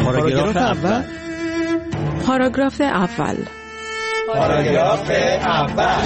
پاراگراف اول. پاراگراف اول. پاراگراف اول.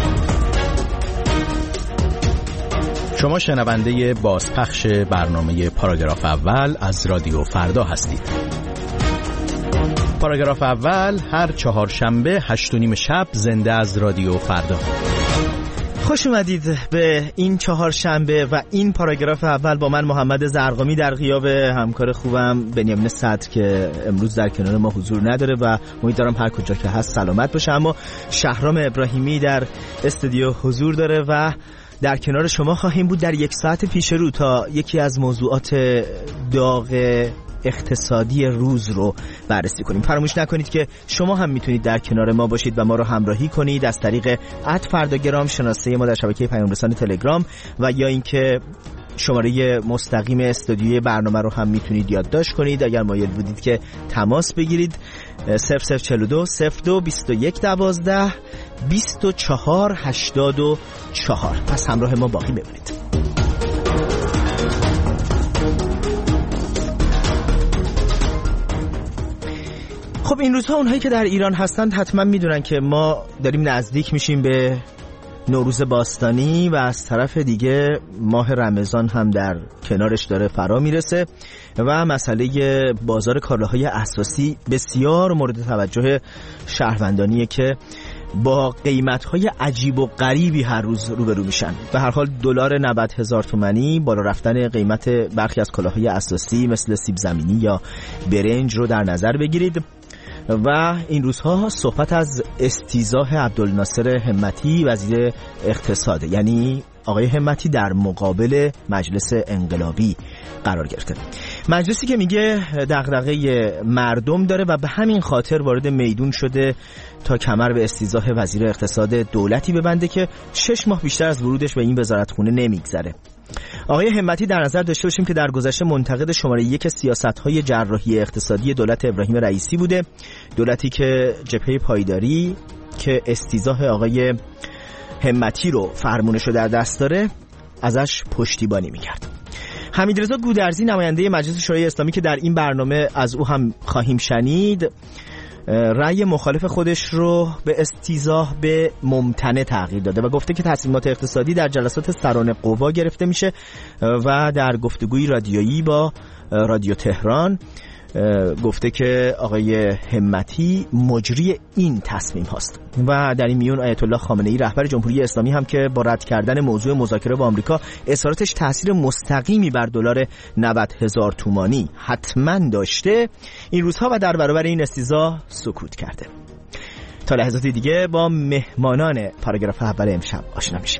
شما شنونده بازپخش برنامه پاراگراف اول از رادیو فردا هستید. پاراگراف اول هر چهارشنبه 8:30 شب زنده از رادیو فردا. خوش اومدید به این چهارشنبه و این پاراگراف اول با من محمد زرقامی در غیاب همکار خوبم بنیامین صدر که امروز در کنار ما حضور نداره و امیدوارم هر کجا که هست سلامت باشه. اما شهرام ابراهیمی در استودیو حضور داره و در کنار شما خواهیم بود در 1 ساعت پیش رو تا یکی از موضوعات داغ اقتصادی روز رو بررسی کنیم. فراموش نکنید که شما هم میتونید در کنار ما باشید و ما رو همراهی کنید از طریق @فرداگرام شناسه ما در شبکه پیام رسان تلگرام و یا اینکه شماره مستقیم استودیوی برنامه رو هم میتونید یادداشت کنید اگر مایل بودید که تماس بگیرید. 0042 02 21 12 24 84. پس همراه ما باقی بمونید. خب این روزها اونهایی که در ایران هستند حتما میدونن که ما داریم نزدیک میشیم به نوروز باستانی و از طرف دیگه ماه رمضان هم در کنارش داره فرا میرسه و مسئله بازار کالاهای اساسی بسیار مورد توجه شهروندانیه که با قیمت‌های عجیب و غریبی هر روز روبرو میشن. به هر حال دلار 90,000 تومانی، بالا رفتن قیمت برخی از کالاهای اساسی مثل سیب زمینی یا برنج رو در نظر بگیرید و این روزها صحبت از استیضاح عبدالناصر همتی وزیر اقتصاد، یعنی آقای همتی در مقابل مجلس انقلابی قرار گرفته. مجلسی که میگه دغدغه مردم داره و به همین خاطر وارد میدون شده تا کمر به استیضاح وزیر اقتصاد دولتی ببنده که 6 ماه بیشتر از ورودش به این وزارتخونه نمیگذره. آقای همتی در نظر داشته باشیم که در گذشته منتقد شماره 1 سیاست‌های جراحی اقتصادی دولت ابراهیم رئیسی بوده، دولتی که جبهه پایداری که استیضاح آقای همتی رو فرمونشو در دست داره ازش پشتیبانی میکرد. حمیدرضا گودرزی نماینده مجلس شورای اسلامی که در این برنامه از او هم خواهیم شنید، رأی مخالف خودش رو به استیضاح به ممتنع تغییر داده و گفته که تصمیمات اقتصادی در جلسات سران قوا گرفته میشه و در گفتگوی رادیویی با رادیو تهران گفته که آقای همتی مجری این تصمیم هاست. و در این میون آیت الله خامنه‌ای رهبر جمهوری اسلامی هم که با رد کردن موضوع مذاکره با آمریکا اظهاراتش تاثیر مستقیمی بر دلار 90,000 تومانی حتما داشته، این روزها و در برابر این استیضاح سکوت کرده. تا لحظاتی دیگه با مهمانان پاراگراف اول امشب آشنا میشیم.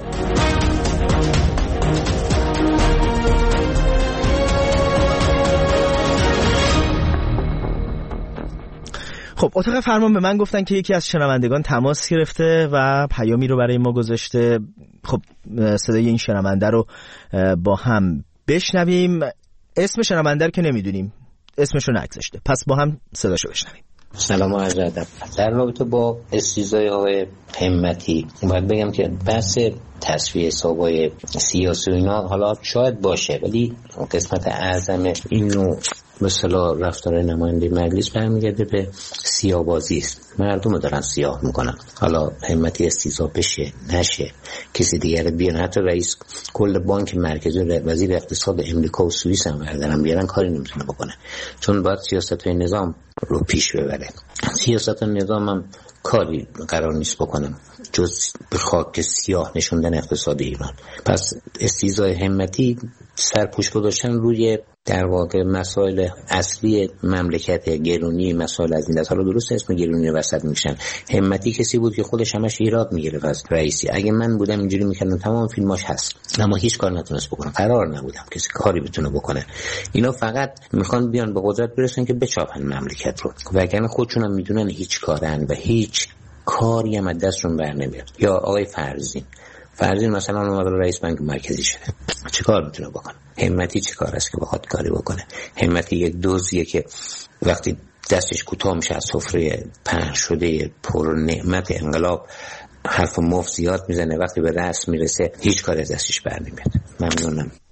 خب اتاق فرمان به من گفتن که یکی از شنوندگان تماس گرفته و پیامی رو برای ما گذاشته. خب صدای این شنونده رو با هم بشنویم. اسم شنونده رو که نمیدونیم، اسمش رو نگذاشته، پس با هم صداشو بشنویم. سلام و عرض ادب. در رابطه با استیضاح آقای همتی باید بگم که بحث تصفیه حسابای سیاسی و اینا حالا شاید باشه، ولی قسمت اعظم این نوع مثلا رفتار نماینده مجلس برمیگرده به سیاه‌بازی است. مردم دارن سیاه میکنن. حالا همتی استیضاح بشه نشه، کسی دیگر بیان، حتی رئیس کل بانک مرکزی وزیر اقتصاد امریکا و سوئیس هم بردارن بیارن، کاری نمیتونه بکنه، چون باید سیاست‌های نظام رو پیش ببره. سیاست نظام هم کاری قرار نیست بکنم جز به خاک سیاه نشوندن اقتصاد ایران. پس استیضاح همتی سرپوش گذاشتن روی در واقع مسائل اصلی مملکت، گرونی، مسائل از این دست. حالا درست اسم گرونی وسط میشن. همتی کسی بود که خودش همش ایراد میگرفت از رئیسی. اگه من بودم اینجوری میکردم، تمام فیلماش هست، اما هیچ کار نتونست بکنه، قرار نبودم کسی کاری بتونه بکنه. اینا فقط میخوان بیان به قدرت برسن که بچاپن مملکت رو، وگرنه خودشون هم میدونن هیچ کارن و هیچ کاری هم از دستشون بر نمیاد. یا آقای فرزین مثلا اومد رئیس بانک مرکزی شده، چه کار میتونه بکنه؟ همتی چه کار است که بخواد کاری بکنه؟ همتی یک دوزیه که وقتی دستش کوتاه میشه از سفره پهن شده پر نعمت انقلاب حرف مفت زیاد میزنه، وقتی به رأس میرسه هیچ کاری از دستش بر نمیاد. ممنونم.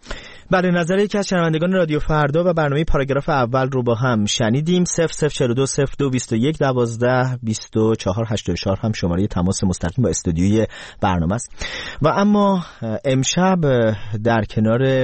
بله، نظر یکی از شنوندگان رادیو فردا و برنامه پاراگراف اول رو با هم شنیدیم. 0042 0221 12 24 84 هم شماره تماس مستقیم با استودیوی برنامه است. و اما امشب در کنار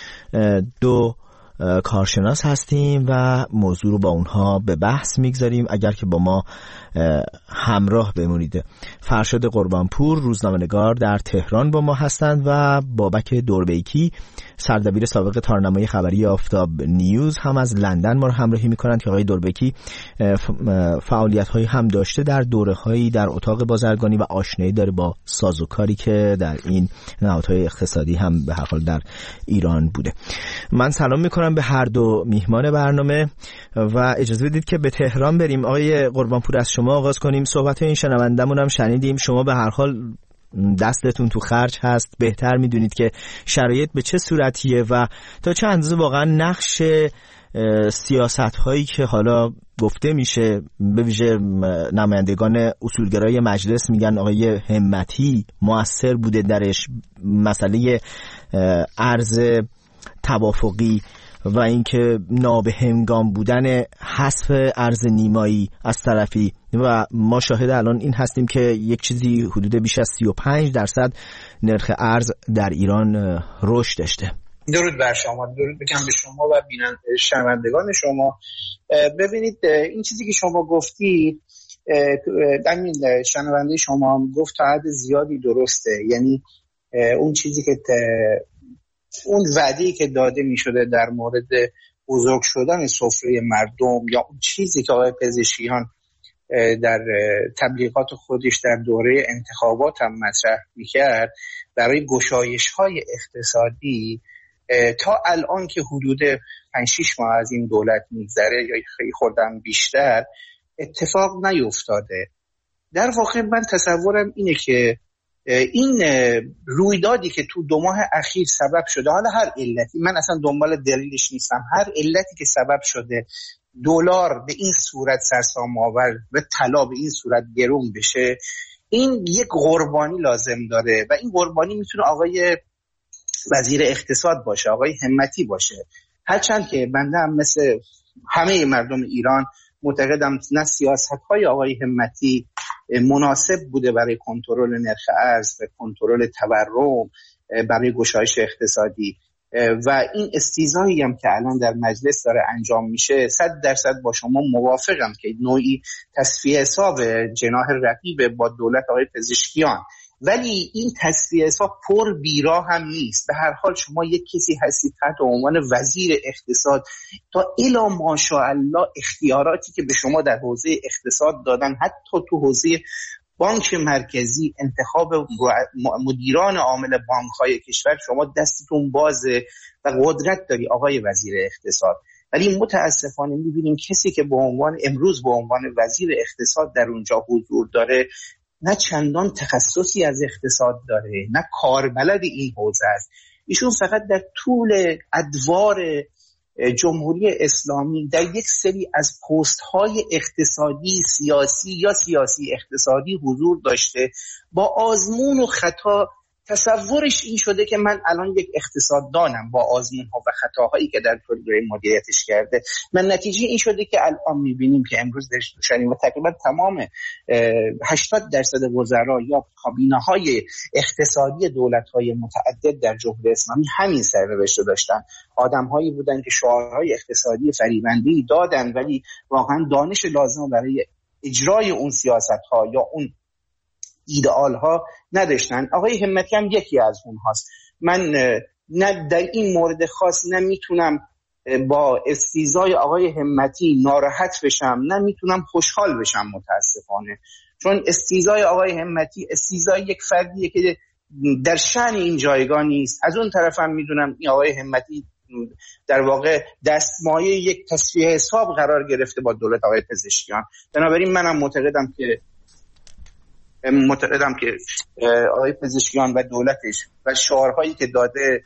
دو کارشناس هستیم و موضوع رو با اونها به بحث میگذاریم. اگر که با ما همراه بمونید. فرشاد قربانپور روزنامه‌نگار در تهران با ما هستند و بابک دوربیکی سردبیر سابق تارنمای خبری آفتاب نیوز هم از لندن ما رو همراهی میکنند که آقای دوربیکی فعالیت‌هایی هم داشته در دوره‌هایی در اتاق بازرگانی و آشنایی داره با سازوکاری که در این نهادهای اقتصادی هم به هر حال در ایران بوده. من سلام میکنم به هر دو میهمان برنامه و اجازه بدید که به تهران بریم. آقای قربانپور از شما آغاز کنیم. صحبت این شنوندمون هم شنیدیم. شما به هر حال دستتون تو خرج هست، بهتر میدونید که شرایط به چه صورتیه و تا چه اندازه واقعا نقش سیاست هایی که حالا گفته میشه به ویژه نمایندگان اصولگرای مجلس میگن آقای همتی مؤثر بوده درش، مسئله ارز توافقی و اینکه نابهنگام بودن حذف ارز نیمایی از طرفی و ما شاهد الان این هستیم که یک چیزی حدود بیش از 35% نرخ ارز در ایران رشد داشته. درود بر شما، درود بگم به شما و شنوندگان شما. ببینید این چیزی که شما گفتی همین شنونده شما هم گفت تا حد زیادی درسته. یعنی اون چیزی که اون وعده‌ای که داده می‌شده در مورد بزرگ شدن سفره مردم یا اون چیزی که آقای پزشکیان در تبلیغات خودش در دوره انتخابات هم مطرح می‌کرد برای گشایش‌های اقتصادی، تا الان که حدود 5-6 ماه از این دولت می‌گذره یا خیلی خوردم بیشتر اتفاق نیفتاده. در واقع من تصورم اینه که این رویدادی که تو 2 ماه اخیر سبب شده، حالا هر علتی، من اصلا دنبال دلیلش نیستم، هر علتی که سبب شده دلار به این صورت سرسام آور و طلا به این صورت گرون بشه، این یک قربانی لازم داره و این قربانی میتونه آقای وزیر اقتصاد باشه، آقای همتی باشه. هرچند که بنده هم مثل همه مردم ایران معتقدم نه سیاست‌های آقای همتی مناسب بوده برای کنترل نرخ ارز و کنترل تورم برای گشایش اقتصادی و این استیضاحی هم که الان در مجلس داره انجام میشه 100% با شما موافقم که نوعی تصفیه حساب جناح رقیب با دولت آقای پزشکیان، ولی این تصفیه حساب پر بیراه هم نیست. به هر حال شما یک کسی هستید تحت عنوان وزیر اقتصاد، تا الی ماشاءالله اختیاراتی که به شما در حوزه اقتصاد دادن، حتی تو حوزه بانک مرکزی، انتخاب مدیران عامل بانک‌های کشور، شما دستتون بازه و قدرت داری آقای وزیر اقتصاد. ولی متاسفانه می‌بینیم کسی که امروز به عنوان وزیر اقتصاد در اونجا حضور داره نه چندان تخصصی از اقتصاد داره، نه کاربلد این حوزه است. ایشون فقط در طول ادوار جمهوری اسلامی در یک سری از پست‌های اقتصادی سیاسی یا سیاسی اقتصادی حضور داشته، با آزمون و خطا تصورش این شده که من الان یک اقتصاددانم با آزمون‌ها و خطاهایی که در طول دوره مدیریتش کرده. من نتیجه این شده که الان می‌بینیم که امروز داشتیم و تقریبا تمام 80% وزرا یا کابینه‌های اقتصادی دولت‌های متعدد در جمهوری اسلامی همین سرنوشت رو داشتن. آدم‌هایی بودن که شعارهای اقتصادی فریبنده‌ای دادن ولی واقعا دانش لازم برای اجرای اون سیاست‌ها یا اون ایدئال ها نداشتن. آقای همتی هم یکی از اونهاست. من نه در این مورد خاص نمیتونم با استیضای آقای همتی ناراحت بشم، نه میتونم خوشحال بشم متاسفانه، چون استیضای آقای همتی استیضای یک فردیه که در شأن این جایگاه نیست. از اون طرف هم میدونم این آقای همتی در واقع دستمایه یک تصفیه حساب قرار گرفته با دولت آقای پزشکیان. بنابراین منم معتقدم که آقای پزشکیان و دولتش و شعارهایی که داده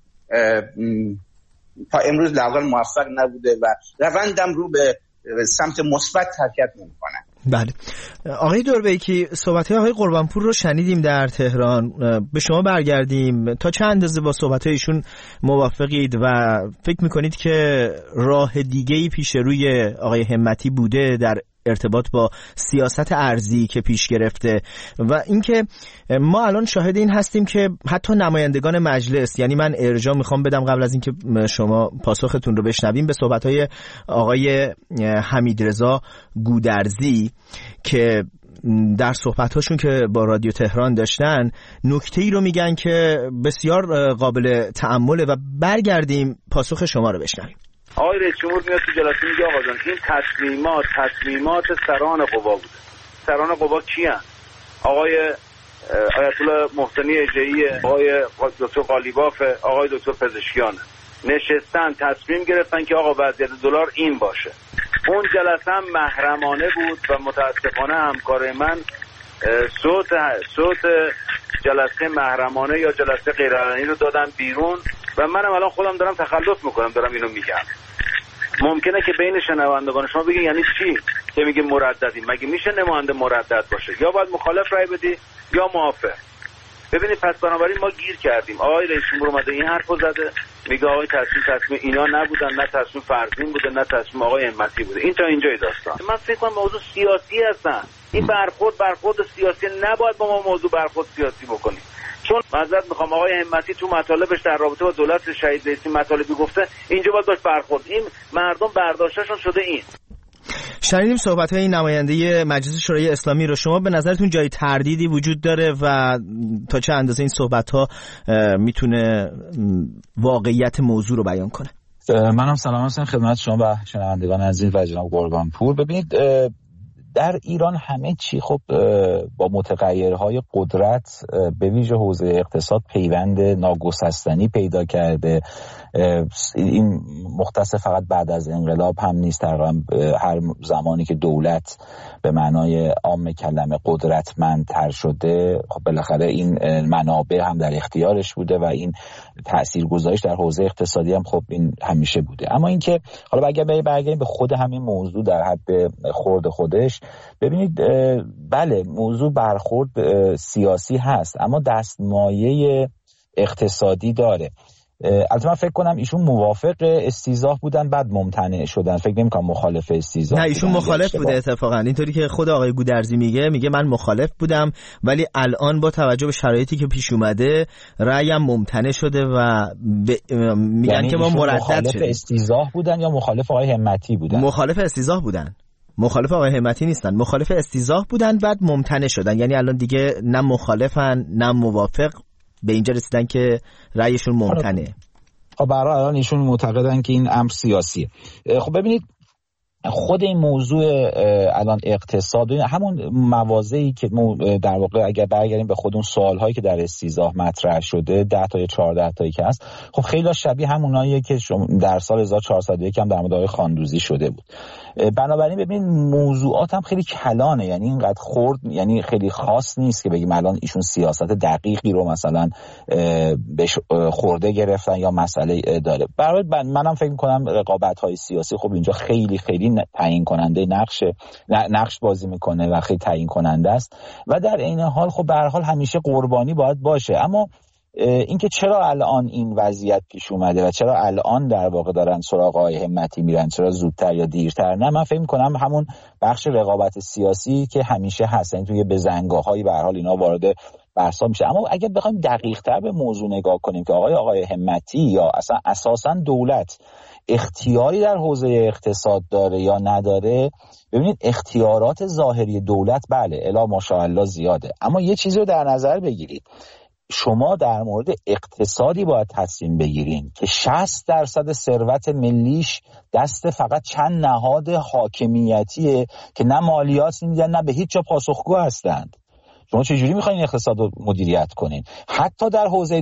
تا امروز لااقل موفق نبوده و روندم رو به سمت مثبت حرکت نمی‌کنه. بله آقای دوربیکی، صحبت‌های آقای قربانپور رو شنیدیم در تهران. به شما برگردیم، تا چند اندازه با صحبت‌های ایشون موافقید و فکر می‌کنید که راه دیگه‌ای پیش روی آقای همتی بوده در ارتباط با سیاست ارضی که پیش گرفته؟ و اینکه ما الان شاهد این هستیم که حتی نمایندگان مجلس، یعنی من ارجاع میخوام بدم قبل از اینکه شما پاسختون رو بشنویم به صحبت‌های آقای حمیدرضا گودرزی که در صحبت‌هاشون که با رادیو تهران داشتن نکته‌ای رو میگن که بسیار قابل تأمله و برگردیم پاسخ شما رو بشنویم. آقای رئیس جمهور میاد تو جلسه میگه آقا جان این تصمیمات سران قوا بوده. سران قوا کیان؟ آقای آیت الله محسنی اژه‌ای، آقای دکتر قالیباف، آقای دکتر پزشکیان نشستن تصمیم گرفتن که آقا وضعیت دلار این باشه. اون جلسه هم محرمانه بود و متاسفانه همکار من صوت جلسه محرمانه یا جلسه غیرعلنی رو دادن بیرون و منم الان خودم دارم تخلف میکنم، دارم اینو میگم. ممکنه که بین شنوندگان شما بگین یعنی چی که میگه مرددیم؟ مگه میشه نماینده مردد باشه؟ یا باید مخالف رای بدی یا موافق. ببینید پس بنابراین ما گیر کردیم. آقای رئیس جمهور اومده این حرفو زده، میگه آقای تصمیم اینا نبودن، نه تصمیم فرزین بوده نه تصمیم آقای همتی بوده. این تا اینجای داستان. من فکر کنم موضوع سیاسی هستن. این برخورد سیاسی، نباید با ما موضوع برخورد سیاسی بکنیم. چون معذرت میخوام آقای همتی تو مطالبش در رابطه با دولت شهید رئیسی مطالبی گفته، اینجا باید باش برخورد. این مردم برداشتشون شده این. شنیدیم صحبت‌های نماینده مجلس شورای اسلامی رو. شما به نظرتون جای تردیدی وجود داره و تا چه اندازه این صحبت‌ها میتونه واقعیت موضوع رو بیان کنه؟ منم سلام هستم خدمت شما و شنوندگان عزیز و جناب قربانپور. ببینید در ایران همه چی خب با متغیرهای قدرت به ویژه حوزه اقتصاد پیوند ناگسستنی پیدا کرده. این مختص فقط بعد از انقلاب هم نیست، تقریبا هر زمانی که دولت به معنای عام کلمه قدرتمندتر شده خب بالاخره این منابع هم در اختیارش بوده و این تاثیرگذاریش در حوزه اقتصادی هم خب این همیشه بوده. اما اینکه حالا برگردیم به خود همین موضوع در حد خورد خودش، ببینید بله موضوع برخورد سیاسی هست اما دستمایه اقتصادی داره. البته من فکر کنم ایشون موافق استیضاح بودن بعد ممتنع شدن، فکر نمی‌کنم مخالف استیضاح. نه ایشون مخالف بوده اتفاقا، اینطوری که خود آقای گودرزی میگه من مخالف بودم ولی الان با توجه به شرایطی که پیش اومده رأیم ممتنع شده و میگن یعنی که ما مردد شدیم. مخالف استیضاح بودن یا مخالف آقای همتی بودن؟ مخالف استیضاح بودن، مخالف آقای همتی نیستن، مخالف استیضاح بودن بعد ممتنع شدن، یعنی الان دیگه نه مخالفن نه موافق، به اینجا رسیدن که رأیشون ممتنعه. خب برای الان ایشون معتقدن که این امر سیاسیه. خب ببینید خود این موضوع الان اقتصاد همون مواضعی که در واقع اگر برگردیم به خود اون سوالهایی که در استیضاح مطرح شده 10 تا یا 14 تایی که هست، خب خیلی شبیه هموناییه که در سال 1401 هم در مورد آقای خاندوزی شده بود. بنابراین ببینید موضوعات هم خیلی کلانه، یعنی اینقدر خرد، یعنی خیلی خاص نیست که بگیم الان ایشون سیاست دقیقی رو مثلا بهش خورده گرفتن یا مسئله داره. برای منم فکر می‌کنم رقابت‌های سیاسی خب اینجا خیلی تعیین کننده نقش بازی میکنه و خیلی تعیین کننده است و در این حال خب به هر حال همیشه قربانی باید باشه. اما اینکه چرا الان این وضعیت پیش اومده و چرا الان در واقع دارن سراغ آقای همتی میرن، چرا زودتر یا دیرتر، نه من فکر میکنم همون بخش رقابت سیاسی که همیشه هست، یعنی توی بزنگاه‌هایی به هر حال اینا وارد بحثا میشه. اما اگر بخوایم دقیق‌تر به موضوع نگاه کنیم که آقای همتی یا اصلا اساساً دولت اختیاری در حوزه اقتصاد داره یا نداره، ببینید اختیارات ظاهری دولت بله الا ماشاءالله زیاده، اما یه چیزی رو در نظر بگیرید، شما در مورد اقتصادی باید تصمیم بگیرین که 60% ثروت ملیش دست فقط چند نهاد حاکمیتیه که نه مالیات میدن نه به هیچ جا پاسخگو هستند. شما چجوری میخواین اقتصاد رو مدیریت کنین؟ حتی در حوزه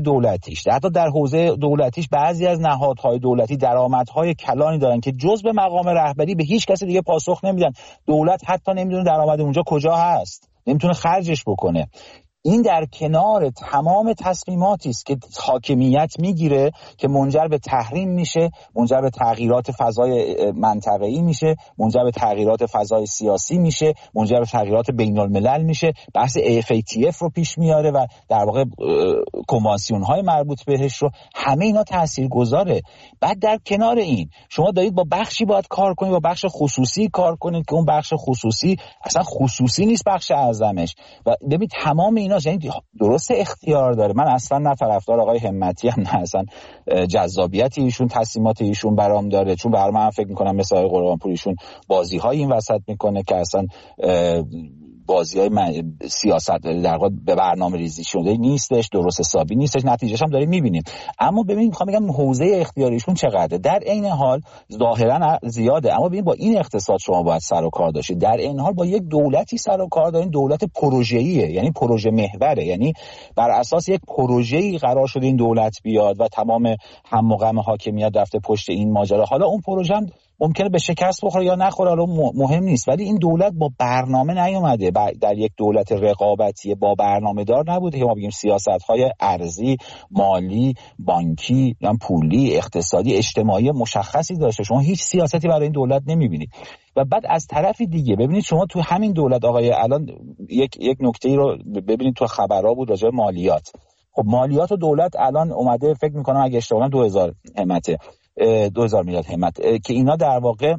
دولتیش بعضی از نهادهای دولتی درآمدهای کلانی دارن که جز به مقام رهبری به هیچ کسی دیگه پاسخ نمیدن. دولت حتی نمیدونه درآمد اونجا کجا هست، نمیتونه خرجش بکنه. این در کنار تمام تصمیماتی است که حاکمیت میگیره که منجر به تحریم میشه، منجر به تغییرات فضای منطقه‌ای میشه، منجر به تغییرات فضای سیاسی میشه، منجر به تغییرات بین الملل میشه. بحث FATF رو پیش میاره و در واقع کنوانسیون های مربوط بهش رو، همه اینا تاثیرگذاره. بعد در کنار این شما دارید با بخشی باید کار کنید، با بخش خصوصی کار کنید که اون بخش خصوصی اصلا خصوصی نیست، بخش اعظمش. و ببین تمام ایناست، یعنی درست اختیار داره. من اصلا نه طرفدار آقای همتی هم، نه اصلا جذابیت ایشون تصمیمات ایشون برام داره، چون برام من فکر میکنم مثل آقای قربانپور ایشون بازی‌های این وسط میکنه که اصلا بازی‌های سیاست در واقع به برنامه ریزی شده نیستش، درست حسابی نیستش، نتیجهش هم داریم میبینیم. اما ببین میخوام بگم حوزه اختیاریشون چقدره. در عین حال ظاهرا زیاده، اما ببین با این اقتصاد شما باید سر و کار داشتید. در عین حال با یک دولتی سر و کار دارین، دولت پروژه‌ایه، یعنی پروژه محوره، یعنی بر اساس یک پروژه‌ای قرار شده این دولت بیاد و تمام هم و غم حاکمیت رفته پشت این ماجرا. حالا اون پروژه هم ممکنه به شکست بخوره یا نخوره، حالا مهم نیست، ولی این دولت با برنامه نیومده. در یک دولت رقابتی با برنامه دار نبوده که ما بگیم سیاست‌های ارزی، مالی، بانکی، یا پولی، اقتصادی، اجتماعی مشخصی داشته. شما هیچ سیاستی برای این دولت نمی‌بینید. و بعد از طرفی دیگه ببینید شما تو همین دولت آقای الان یک نکته‌ای رو ببینید تو خبرها بود راجع به مالیات. خب مالیات و دولت الان اومده، فکر می‌کنم اگه اشتباه نکنم 2000 همته 2000 میلیارد همت، که اینا در واقع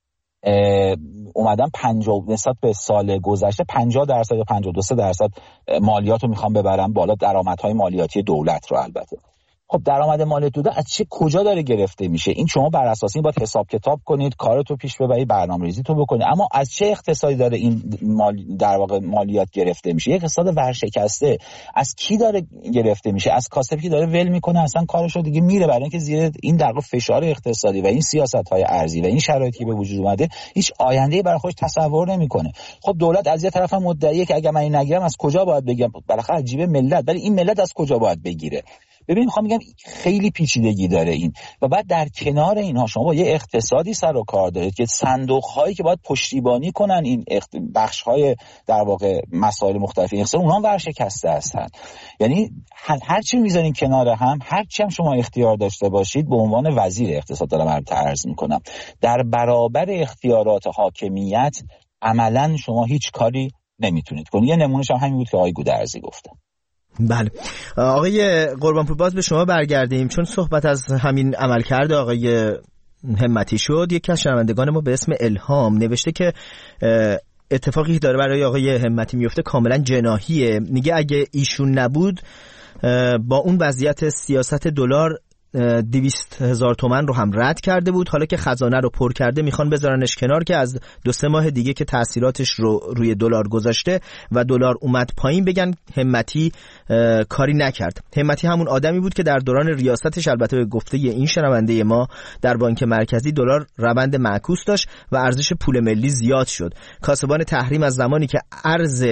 اومدن 50 نسبت به سال گذشته 50% یا 52% مالیات رو میخوان ببرن بالا، درآمدهای مالیاتی دولت رو. البته خب درآمد مالیات دولت از کجا داره گرفته میشه؟ این شما بر اساس این باید حساب کتاب کنید، کارتو پیش ببرید، برنامه‌ریزی تو بکنید. اما از چه اقتصادی داره این در واقع مالیات گرفته میشه؟ یک اقتصاد ورشکسته. از کی داره گرفته میشه؟ از کاسبی که داره ول میکنه اصلا کارشو دیگه میره، برای اینکه زیر این در واقع فشار اقتصادی و این سیاست‌های ارزی و این شرایطی که به وجود اومده هیچ آینده‌ای برای خودش تصور نمیکنه. خب دولت از یه طرف هم مدعیه که اگه من این نگیرم از کجا باید بگم؟ بالاخره عجیبه ملت، ولی این ملت از کجا باید بگیره؟ ببین میخوام بگم خیلی پیچیدگی داره این. و بعد در کنار اینها شما با یه اقتصادی سر و کار دارید که صندوق‌هایی که باید پشتیبانی کنن این بخش‌های در واقع مسائل مختلف این اقتصاد، اونها هم ورشکسته هستن. یعنی هر چی میذارین کنار هم، هر چی هم شما اختیار داشته باشید، به عنوان وزیر اقتصاد دارم عرض میکنم، در برابر اختیارات حاکمیت عملاً شما هیچ کاری نمیتونید کنید. یه نمونهش هم همین بود که آقای گودرزی گفتن. بله آقای قربانپور، باز به شما برگردیم، چون صحبت از همین عملکرد آقای همتی شد. یکی از شنوندگان ما به اسم الهام نوشته که اتفاقی داره برای آقای همتی میفته کاملا جناحیه. میگه اگه ایشون نبود با اون وضعیت سیاست دلار 200,000 تومان رو هم رد کرده بود. حالا که خزانه رو پر کرده میخوان بذارنش کنار که از 2-3 ماه دیگه که تاثیراتش رو روی دلار گذاشته و دلار اومد پایین بگن همتی کاری نکرد. همتی همون آدمی بود که در دوران ریاستش، البته به گفته این شنونده ما، در بانک مرکزی دلار روند معکوس داشت و ارزش پول ملی زیاد شد. کاسبان تحریم از زمانی که ارز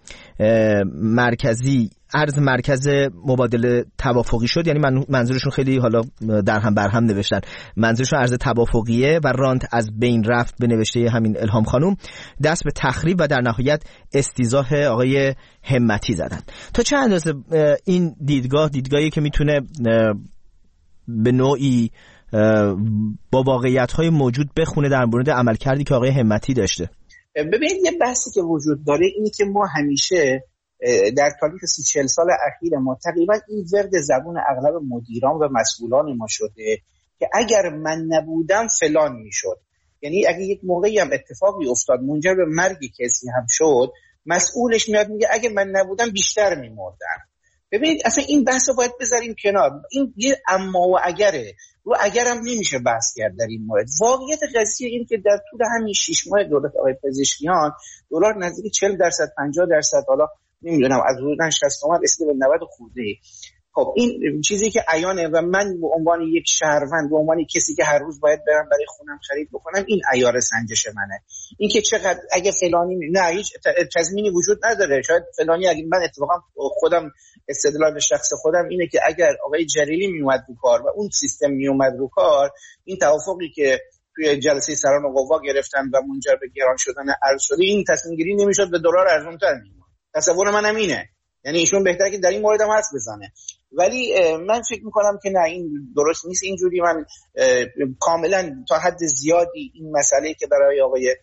مرکز مبادله توافقی شد، یعنی منظورشون خیلی حالا در هم بر هم نوشتن، منظورشون ارز توافقیه و رانت از بین رفت به نوشته همین الهام خانم، دست به تخریب و در نهایت استیضاح آقای همتی زدن. تا چه اندازه این دیدگاهی که میتونه به نوعی با واقعیت‌های موجود بخونه در مورد عملکردی که آقای همتی داشته؟ ببینید یه بحثی که وجود داره اینی که ما همیشه در تاریخ 30-40 سال اخیر ما تقریبا این ورد زبون اغلب مدیران و مسئولان ما شده که اگر من نبودم فلان میشد. یعنی اگه یک موقعی هم اتفاقی افتاد منجر به مرگ کسی هم شد، مسئولش میاد میگه اگه من نبودم بیشتر میمردم. ببینید اصلا این بحث رو باید بذاریم کنار. این یه اما و اگره، رو اگر هم نمیشه بحث کرد در این مورد. واقعیت قضیه این که در طول همین 6 ماه دولت آقای پزشکیان دلار نزدیک 40%، 50%، حالا نمیدونم از حدود 60 تومن رسیده به 90 خورده. خب این چیزی که عیانه و من به عنوان یک شهروند، به عنوان کسی که هر روز باید برم برای خونم خرید بکنم، این عیار سنجش منه. این که چقدر اگه فلانی نه، هیچ تضمینی وجود نداره. شاید فلانی، اگه من اتفاقا خودم استدلال شخص خودم اینه که اگر آقای جلیلی میومد رو کار و اون سیستم میومد رو کار، این توافقی که توی جلسه سران قوا گرفتن و منجر به گران شدن ارز شده، این تصمیم گیری نمیشد، به دلار ارزان‌تر میموند. تصور منم اینه. یعنی ایشون بهتره که در این مورد هم حرف بزنه. ولی من فکر میکنم که نه، این درست نیست اینجوری. من کاملا تا حد زیادی این مسئله که برای آقای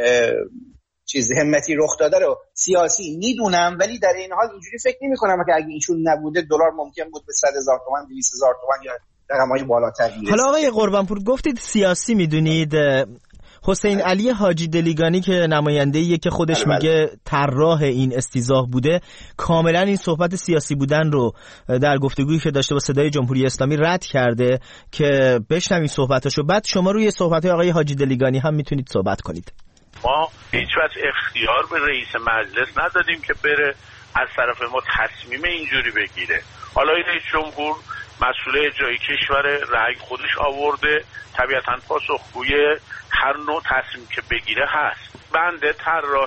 همتی رخ داده رو سیاسی میدونم، ولی در این حال اینجوری فکر نمی‌کنم که اگه ایشون نبوده دلار ممکن بود به 100,000 تومان 200,000 تومان یا رقم‌های بالاتر برسه. حالا آقای قربانپور گفتید سیاسی میدونید، حسین علی حاجی دلیگانی که نماینده‌ایه که خودش میگه طراح این استیضاح بوده، کاملا این صحبت سیاسی بودن رو در گفتگویی که داشته با صدای جمهوری اسلامی رد کرده که بشنوید صحبتاشو، بعد شما روی صحبت‌های آقای حاجی دلیگانی هم میتونید صحبت کنید. ما هیچ وقت اختیار به رئیس مجلس ندادیم که بره از طرف ما تصمیم اینجوری بگیره. حالا رئیس جمهور مسئول اجرایی کشور، رأی خودش آورده، طبیعتاً پاسخگوی هر نوع تصمیم که بگیره هست. بنده طراح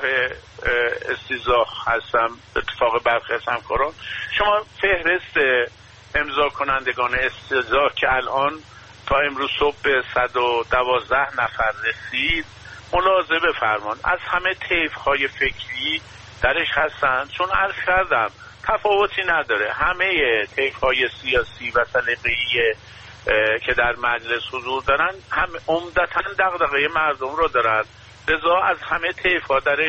استیضاح هستم اتفاق برخی از همکاران. شما فهرست امضا کنندگان استیضاح که الان تا امروز صبح به 112 نفر رسید، ملاحظه بفرمان از همه طیف‌های فکری درش هستند، چون عرض کردم تفاوتی نداره. همه طیف‌های سیاسی و سلیقه‌ای که در مجلس حضور دارن هم عمدتاً دغدغه مردم رو دارن، لذا از همه طیف‌ها درش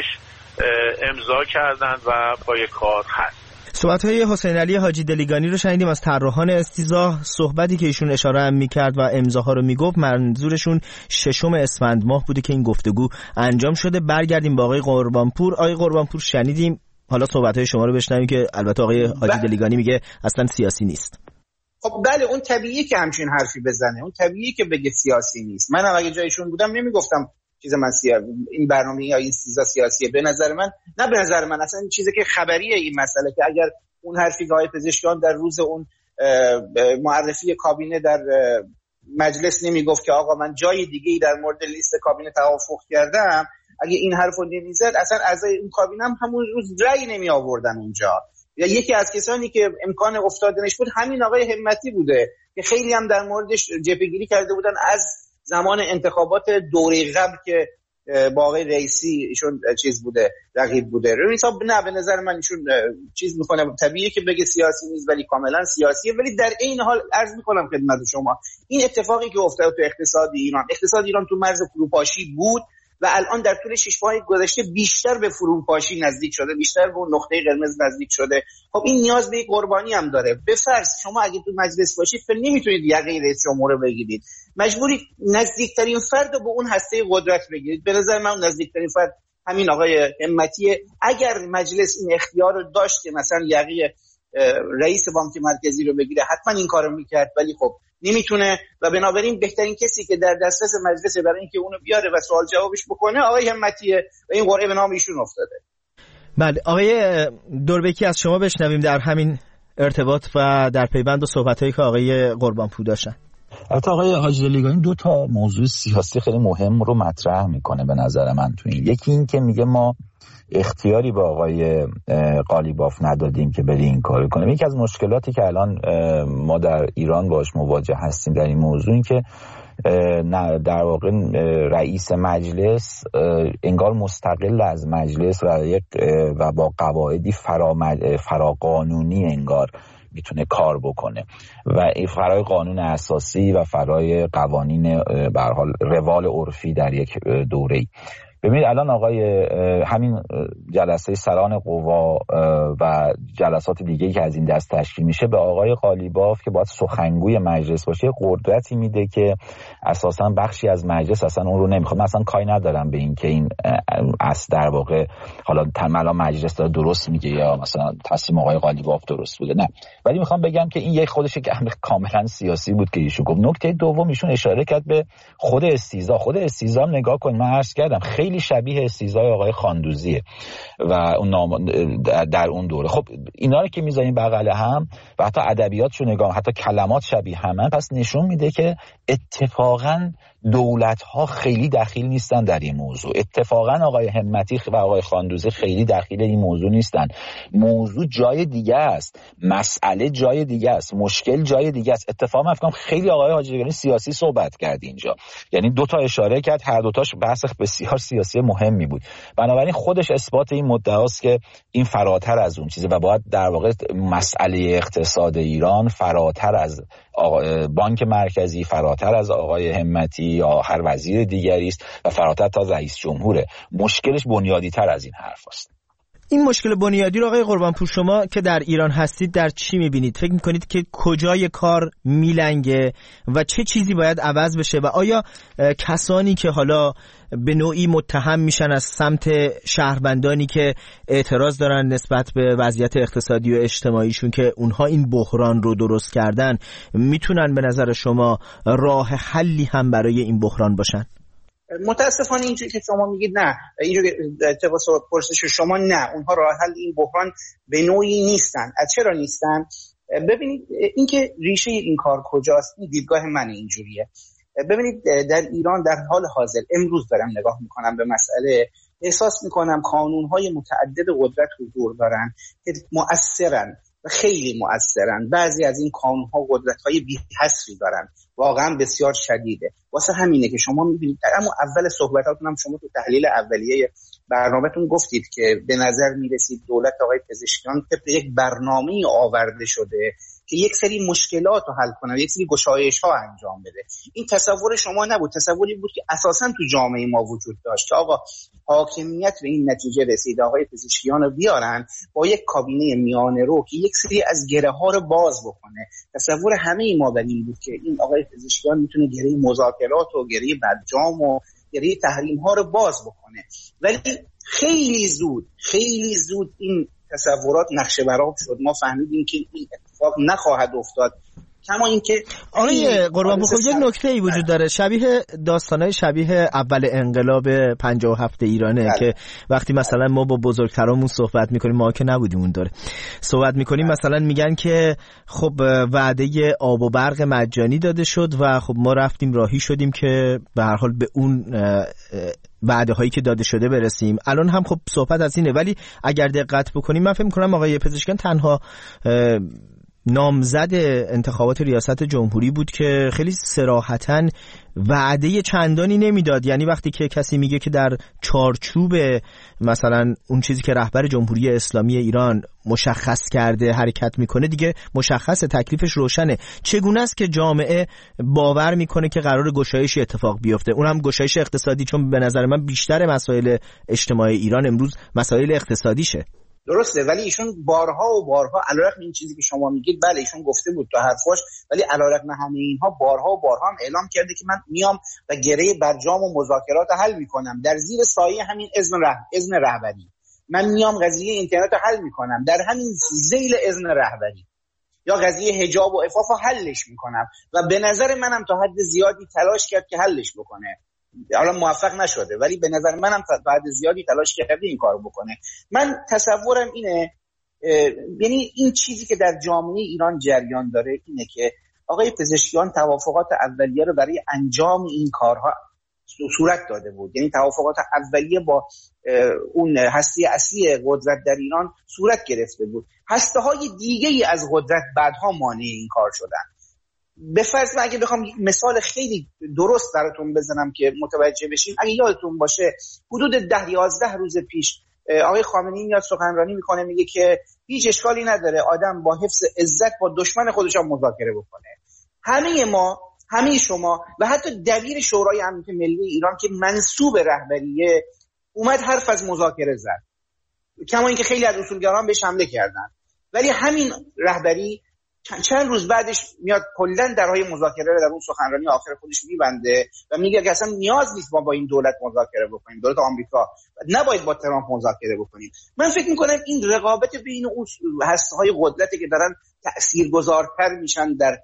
امضا کردند و پای کار هست. صحبت‌های حسین علی حاجی دلیگانی رو شنیدیم از طراحان استیضاح. صحبتی که ایشون اشاره هم می‌کرد و امضاها رو میگفت منظورشون 6 اسفند ماه بوده که این گفتگو انجام شده. برگردیم با آقای قربانپور. آقای قربانپور شنیدیم، حالا صحبت‌های شما رو بشنویم که البته آقای حاجی دلیگانی میگه اصلا سیاسی نیست. خب بله، اون طبیعیه که همچین حرفی بزنه، اون طبیعیه که بگه سیاسی نیست. منم اگه جایشون بودم نمیگفتم این برنامه یا این استیضاح سیاسیه. به نظر من اصلا این چیزی که خبریه این مسئله، که اگر اون حرفی که آقای پزشکیان در روز اون معرفی کابینه در مجلس نمیگفت که آقا من جای دیگه‌ای در مورد لیست کابینه توافق کردم، اگه این حرفو نمیزد اصلا اعضای اون کابینه هم همون روز رأی نمی آوردن اونجا. یا یکی از کسانی که امکان افتادنش بود همین آقای همتی بوده که خیلی هم در موردش جبهه‌گیری کرده بودن از زمان انتخابات دوره قبل که با آقای رئیسی ایشون چیز بوده، رقیب بوده. روی حساب نه، به نظر من ایشون چیز میکنه، طبیعیه که بگه سیاسی نیست ولی کاملا سیاسیه. ولی در این حال عرض میکنم خدمت شما این اتفاقی که افتاد تو اقتصاد ایران تو مرز فروپاشی بود و الان در طول 6 ماه گذشته بیشتر به فروپاشی نزدیک شده، بیشتر به اون نقطه قرمز نزدیک شده. خب این نیاز به قربانی هم داره. به فرض شما اگه تو مجلس باشید نمیتونید یقه رئیس جمهور رو بگیرید، مجبورید نزدیکترین فرد رو به اون هسته قدرت بگیرید. به نظر من نزدیکترین فرد همین آقای همتیه. اگر مجلس این اختیار رو داشت که مثلا یقه رئیس بانک مرکزی رو بگیره حتما این کارو میکرد، ولی خب نمیتونه و بنابراین بهترین کسی که در دسترس مجلس برای اینکه اونو بیاره و سوال جوابش بکنه آقای همتیه و این قرعه به نام ایشون افتاده. بله آقای دوربکی از شما بشنویم در همین ارتباط و در پیوند و صحبتایی که آقای قربانپور داشتن. البته آقای حاجی دلیگانی 2 تا موضوع سیاسی خیلی مهم رو مطرح میکنه به نظر من تو این. یکی این که میگه ما اختیاری به آقای قالیباف ندادیم که بری این کارو کنه. یکی از مشکلاتی که الان ما در ایران باش مواجه هستیم در این موضوع این که در واقع رئیس مجلس انگار مستقل از مجلس و با قواعدی فراقانونی انگار میتونه کار بکنه و فرای قانون اساسی و فرای قوانین به هر حال روال عرفی در یک دوره‌ای. ببینید الان آقای همین جلسه سران قوا و جلسات دیگه‌ای که از این دست تشکیل میشه به آقای قالیباف که باید سخنگوی مجلس باشه قدرتی میده که اساسا بخشی از مجلس اصلا اون رو نمیخواد. مثلا کاری ندارم به این که این اصل در واقع حالا تمام مجلس داره درست میگه یا مثلا تصمیم آقای قالیباف درست بوده، نه، ولی میخوام بگم که این یک خودش یک امر کاملا سیاسی بود که ایشون گفت. نکته دوم ایشون اشاره کرد به خود استیضاح نگاه کنید. من عرض کردم خیلی شبیه استیضاح آقای خاندوزیه و اون در اون دوره. خب اینا رو که میذاریم بغل هم و حتی ادبیاتشو نگاه، حتی کلمات شبیه همن، پس نشون میده که اتفاقا دولت‌ها خیلی دخیل نیستن در این موضوع. اتفاقا آقای همتی و آقای خاندوزی خیلی دخیل این موضوع نیستن. موضوع جای دیگه است، مسئله جای دیگه است، مشکل جای دیگه است. اتفاقا فکر کنم خیلی آقای حاجی سیاسی صحبت کرد اینجا، یعنی دو تا اشاره کرد، هر دوتاش بحث بسیار سیاسی مهمی بود. بنابراین خودش اثبات این مدعاست که این فراتر از اون چیزه و باید در واقع مسئله اقتصاد ایران فراتر از بانک مرکزی، فراتر از آقای همتی یا هر وزیر دیگری است و فراتر تا رئیس جمهوره. مشکلش بنیادی تر از این حرف است. این مشکل بنیادی رو آقای قربانپور شما که در ایران هستید در چی می‌بینید؟ فکر می‌کنید که کجای کار میلنگه و چه چیزی باید عوض بشه و آیا کسانی که حالا به نوعی متهم میشن از سمت شهروندانی که اعتراض دارن نسبت به وضعیت اقتصادی و اجتماعیشون که اونها این بحران رو درست کردن، میتونن به نظر شما راه حلی هم برای این بحران باشن؟ متاسفانه اینجوری که شما میگید نه، اینجوری طبق پرسش شما نه، اونها راه حل این بحران به نوعی نیستن. از چرا نیستن؟ ببینید اینکه ریشه این کار کجاست، این دیدگاه من اینجوریه. ببینید در ایران در حال حاضر امروز دارم نگاه میکنم به مسئله، احساس میکنم قانونهای متعدد قدرت حضور دارن که مؤثرن و خیلی مؤثرن. بعضی از این قانونها قدرت‌های بی‌حصری دارن، واقعا بسیار شدیده. واسه همینه که شما می‌بینید اما اول صحبتاتون هم شما تو تحلیل اولیه برنامه‌تون گفتید که به نظر می‌رسید دولت آقای پزشکیان طبق یک برنامه‌ای آورده شده که یک سری مشکلات رو حل کنه، یک سری گشایش‌ها انجام بده. این تصور شما نبود، تصوری بود که اساساً تو جامعه ما وجود داشت که آقا حاکمیت به این نتیجه رسید آقای پزشکیان رو بیارن با یک کابینه میانه رو که یک سری از گره‌ها رو باز بکنه. تصور همه ما بر این بود که این آقای پزشکیان میتونه گره مذاکرات و گره برجام و گره تحریم‌ها رو باز بکنه. ولی خیلی زود این تصورات نقشه برآب شد. ما فهمیدیم که این اتفاق نخواهد افتاد. کما اینکه آقای قربانپور یک نکته‌ای وجود داره شبیه داستانای شبیه اول انقلاب 57 ایرانه که وقتی مثلا ما با بزرگترامون صحبت می‌کنیم، ما که نبودیم اون دوره، صحبت می‌کنیم مثلا میگن که خب وعده آب و برق مجانی داده شد و خب ما رفتیم راهی شدیم که به هر حال به اون وعده هایی که داده شده برسیم. الان هم خب صحبت از اینه، ولی اگر دقت بکنیم من فکر می‌کنم آقای پزشکیان تنها نامزد انتخابات ریاست جمهوری بود که خیلی صراحتاً وعده چندانی نمیداد. یعنی وقتی که کسی میگه که در چارچوب مثلا اون چیزی که رهبر جمهوری اسلامی ایران مشخص کرده حرکت میکنه، دیگه مشخصه، تکلیفش روشنه. چگونه است که جامعه باور میکنه که قرار گشایشی اتفاق بیفته، اونم گشایش اقتصادی؟ چون به نظر من بیشتر مسائل اجتماعی ایران امروز مسائل اقتصادیشه. درسته، ولی ایشون بارها و بارها علیرغم این چیزی که شما میگید، بله ایشون گفته بود تو حرفاش، ولی علیرغم همه اینها بارها و بارها هم اعلام کرده که من میام و گره برجام و مذاکرات حل میکنم در زیر سایه همین اذن رهبری. من میام قضیه اینترنت حل میکنم در همین ذیل اذن رهبری، یا قضیه حجاب و عفاف حلش میکنم و به نظر منم تا حد زیادی تلاش کرد که حلش بکنه. حالا موفق نشده، ولی به نظر منم تا حد زیادی تلاش کرده این کارو بکنه. من تصورم اینه، یعنی این چیزی که در جامعه ایران جریان داره اینه که آقای پزشکیان توافقات اولیه رو برای انجام این کارها صورت داده بود. یعنی توافقات اولیه با اون هسته اصلی قدرت در ایران صورت گرفته بود. هسته‌های دیگه‌ای از قدرت بعدها مانع این کار شدن. به فرض من اگه بخوام مثال خیلی درست براتون بزنم که متوجه بشین، اگه یادتون باشه حدود 10-11 روز پیش آقای خامنه‌ای میاد سخنرانی میکنه، میگه که هیچ اشکالی نداره آدم با حفظ عزت با دشمن خودش هم مذاکره بکنه. همه ما، همه شما و حتی دبیر شورای امنیت ملی ایران که منسوب رهبریه اومد حرف از مذاکره زد، کما اینکه خیلی از اصولگران بهش حمله کردن، ولی همین رهبری چند روز بعدش میاد کلا درهای مذاکره رو در اون سخنرانی آخر خودش میبنده و میگه که اصلا نیاز نیست ما با این دولت مذاکره بکنیم، دولت آمریکا نباید با ترامپ مذاکره بکنیم. من فکر میکنم این رقابت بین اون هسته‌های قدرتی که دارن تاثیرگذارتر میشن در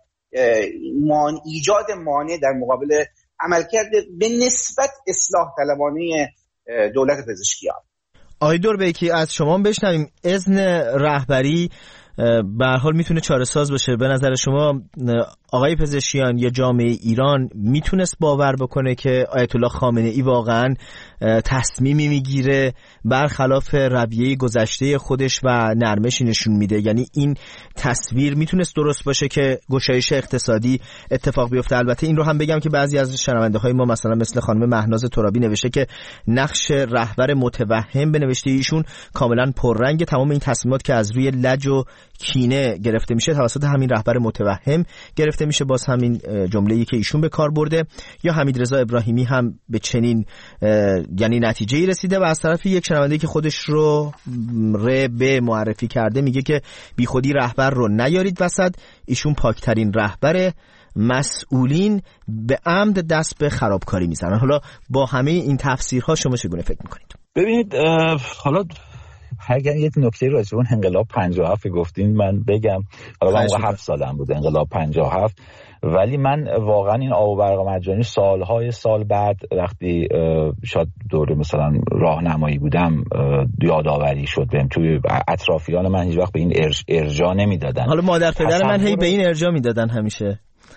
ایجاد مانع در مقابل عملکرد به نسبت اصلاح طلبانه دولت پزشکیان. آقای دوربیکی از شما بشنویم، اذن رهبری به هر حال میتونه چاره ساز باشه. به نظر شما آقای پزشکیان یا جامعه ایران میتونست باور بکنه که آیت الله خامنه ای واقعا تصمیمی میگیره برخلاف رویه گذشته خودش و نرمشی نشون میده؟ یعنی این تصویر میتونست درست باشه که گشایش اقتصادی اتفاق بیفته؟ البته این رو هم بگم که بعضی از شنونده های ما مثلا مثل خانم مهناز ترابی نوشته که نقش رهبر متوهم به نوشته ایشون کاملا پررنگ. تمام این تصمیمات که از روی لج و کینه گرفته میشه توسط همین رهبر متوهم گرفته میشه. باز همین جمله‌ای که ایشون به کار برده. یا حمیدرضا ابراهیمی هم به چنین یعنی نتیجه‌ای رسیده و از طرف یک شنونده که خودش رو به معرفی کرده میگه که بیخودی رهبر رو نیارید وسط، ایشون پاکترین رهبر، مسئولین به عمد دست به خرابکاری میزنن. حالا با همه این تفسیرها شما چگونه فکر میکنید؟ ببینید حالا اگر یک نکته راجع به انقلاب 57 گفتین من بگم. حالا من 7 سالم بود انقلاب 57، ولی من واقعا این آب و برق مجانی سالهای سال بعد وقتی شاید دوره مثلا راهنمایی بودم یادآوری شد بهم. توی اطرافیان من هیچ وقت به این ارجاع نمیدادن. حالا مادر پدر من هی به این ارجاع میدادن همیشه.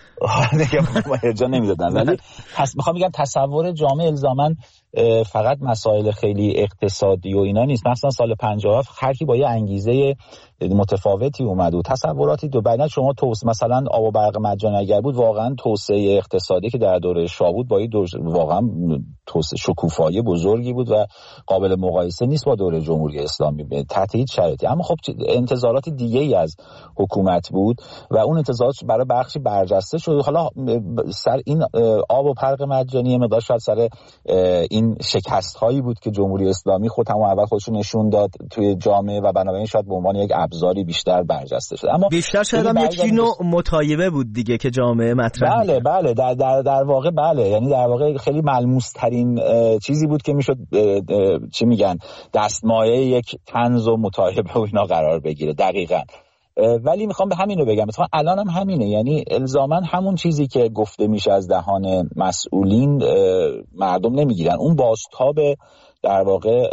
ما ارجاع نمیدادن. ولی میخوام بگم تصور جامعه الزاماً فقط مسائل خیلی اقتصادی و اینا نیست. مثلا سال 57 هر کی با یه انگیزه متفاوتی اومد و تصوراتی دو بعدن شما مثلا آب و برق مجانی اگر بود واقعا توسعه اقتصادی که در دوره شاه بود با واقعا توسعه شکوفایی بزرگی بود و قابل مقایسه نیست با دوره جمهوری اسلامی تحت هیچ شرایطی. اما خب انتظارات دیگه ای از حکومت بود و اون انتظارات برای بخشی برجسته شد. حالا سر این آب و برق مجانی مقدار شاید سر این شکست هایی بود که جمهوری اسلامی خود هم اول خودش نشون داد توی جامعه و بنابراین شاید به عنوان یک ابزاری بیشتر برجسته شد. اما بیشتر شاید هم یک نوع مطایبه بود دیگه که جامعه مطرح بله در واقع بله، یعنی در واقع خیلی ملموس ترین چیزی بود که میشد چی میگن دستمایه یک طنز و مطایبه و اینا قرار بگیره. دقیقاً. ولی میخوام به همین رو بگم، مثلا الان هم همینه، یعنی الزاماً همون چیزی که گفته میشه از دهان مسئولین مردم نمیگیرن. اون بازتاب در واقع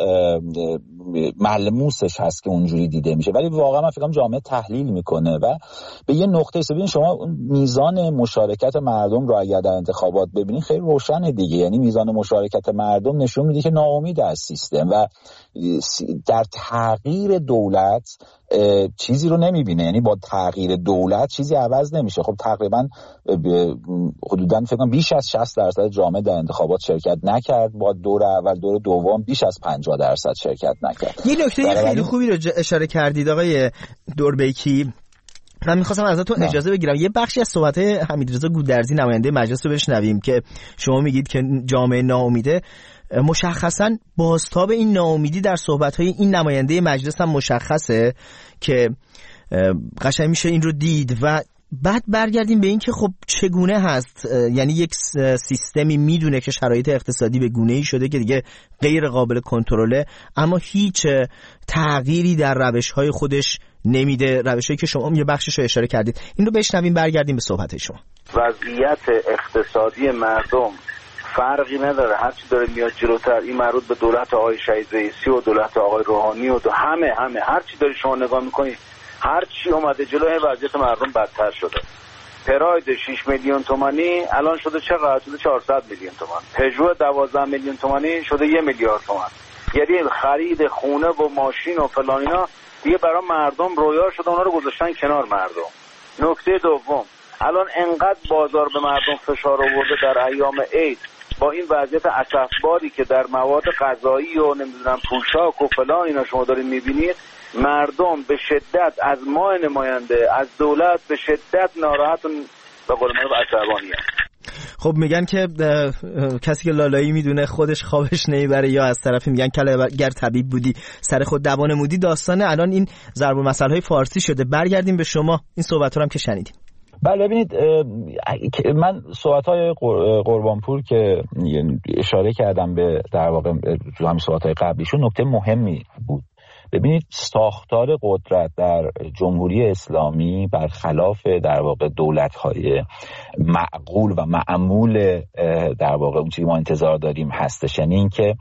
ملموسش هست که اونجوری دیده میشه، ولی واقعا من فکر کنم جامعه تحلیل میکنه و به یه نقطه ببین شما میزان مشارکت مردم رو اگر در انتخابات ببینید خیلی روشنه دیگه. یعنی میزان مشارکت مردم نشون میده که ناامید از سیستم و در تغییر دولت چیزی رو نمیبینه. یعنی با تغییر دولت چیزی عوض نمیشه. خب تقریبا حدوداً فکر کنم بیش از 60% جامعه در انتخابات شرکت نکرد. با دور اول دور دوم بیش از 50% شرکت نکرد. یه نکته خیلی خوبی رو اشاره کردید آقای دوربیکی. من می‌خواستم ازتون اجازه بگیرم یه بخشی از صحبت حمیدرضا گودرزی نماینده مجلس رو بشنویم که شما میگید که جامعه ناامیده. مشخصاً بازتاب این ناامیدی در صحبت‌های این نماینده مجلس هم مشخصه که قشنگ میشه این رو دید. و بعد برگردیم به این که خب چگونه هست، یعنی یک سیستمی میدونه که شرایط اقتصادی به گونه‌ای شده که دیگه غیر قابل کنترله، اما هیچ تغییری در روش‌های خودش نمیده، روشی که شما یه بخشش رو اشاره کردید. این رو بشنویم برگردیم به صحبت شما. وضعیت اقتصادی مردم فرقی نداره، هرچی داره میاد جلوتر. این مربوط به دولت آقای شهید رئیسی و دولت آقای روحانی و همه هرچی داری شما نگاه میکنی هرچی اومده جلو وضعیت مردم بدتر شده. پراید 6 میلیون تومانی الان شده چقدر؟ شده 400 میلیون تومان. پژو 12 میلیون تومانی شده 1 میلیارد تومان. یعنی خرید خونه و ماشین و فلان اینا دیگه برای مردم رویا شده، اونا رو گذاشتن کنار مردم. نکته دوم، الان انقدر بازار به مردم فشار آورده در ایام عید با این وضعیت اسفباری که در مواد غذایی و نمیدونم پوشاک و فلان اینا شما دارین میبینید، مردم به شدت از ما نماینده از دولت به شدت ناراحت و به قول معروف عصبانی هست. خب میگن که کسی که لالایی میدونه خودش خوابش نمیبره، یا از طرفی میگن کله گر طبیب بودی سر خود دوان نمودی. داستانه الان این ضرب المثل‌های فارسی شده. برگردیم به شما، این صحبت‌ها رو هم که شنیدیم. بله ببینید من صحبت‌های قربانپور که اشاره کردم به در واقع تو همین صحبت‌های قبلیشون نکته مهمی بود. ببینید ساختار قدرت در جمهوری اسلامی برخلاف در واقع دولت‌های معقول و معمول در واقع اون چیزی ما انتظار داریم هستش. یعنی این که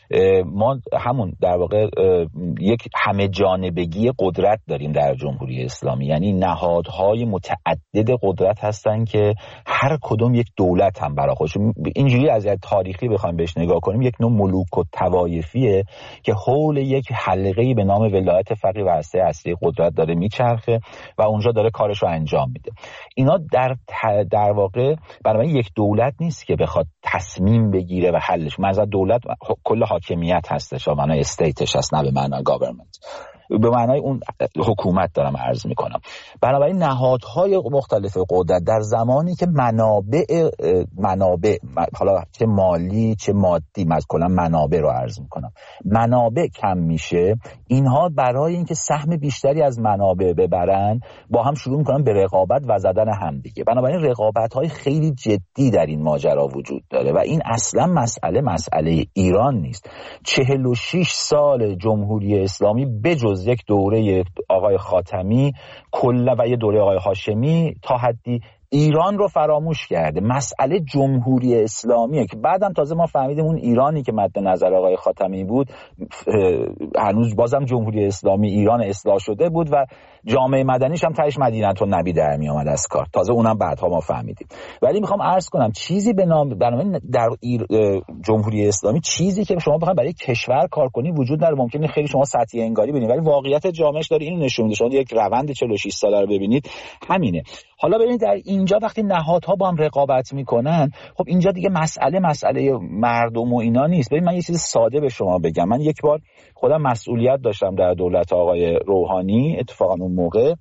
ما همون در واقع یک همه جانبگی قدرت داریم در جمهوری اسلامی، یعنی نهادهای متعدد قدرت هستن که هر کدوم یک دولت هم برای خودش. اینجوری از تاریخی بخوایم بهش نگاه کنیم یک نوع ملوک و طوایفیه که حول یک حلقه‌ای به نام ولایت فقیه و هسته اصلی قدرت داره میچرخه و اونجا داره کارش رو انجام میده. اینا در واقع برای یک دولت نیست که بخواد تصمیم بگیره و حلش. مثلا دولت کل حاکمیت هستش، به معنای استیتش هست، نه به معنای گاورمنت، به معنای اون حکومت دارم عرض میکنم. بنابراین نهادهای مختلف قدرت در زمانی که منابع حالا چه مالی چه مادی، کلا منابع رو عرض میکنم، منابع کم میشه، اینها برای اینکه سهم بیشتری از منابع ببرن با هم شروع میکنن به رقابت و زدن هم دیگه. بنابراین رقابت‌های خیلی جدی در این ماجرا وجود داره و این اصلا مسئله ایران نیست. 46 سال جمهوری اسلامی بجز یک دوره آقای خاتمی کلا و یه دوره آقای هاشمی تا حدی ایران رو فراموش کرده. مسئله جمهوری اسلامیه که بعدم تازه ما فهمیدیم اون ایرانی که مد نظر آقای خاتمی بود هنوز بازم جمهوری اسلامی ایران اصلاح شده بود و جامعه مدنیش هم تهش مدینةالنبی در می آمد از کار. تازه اونم بعدها ما فهمیدیم. ولی میخوام عرض کنم چیزی به نام در جمهوری اسلامی چیزی که شما بخواید برای کشور کار کنی وجود نداره. ممکنه خیلی شما سطحی انگاری ببینید ولی واقعیت جامعهش داره اینو نشون میده. شما یک روند 46 ساله رو ببینید همینه. حالا ببینید در اینجا وقتی نهادها با هم رقابت میکنن، خب اینجا دیگه مسئله مردم و اینا نیست. ببین من یه چیز ساده به شما بگم. من یک بار خودم مسئولیت داشتم در دولت آقای روحانی، اتفاقا اون موقع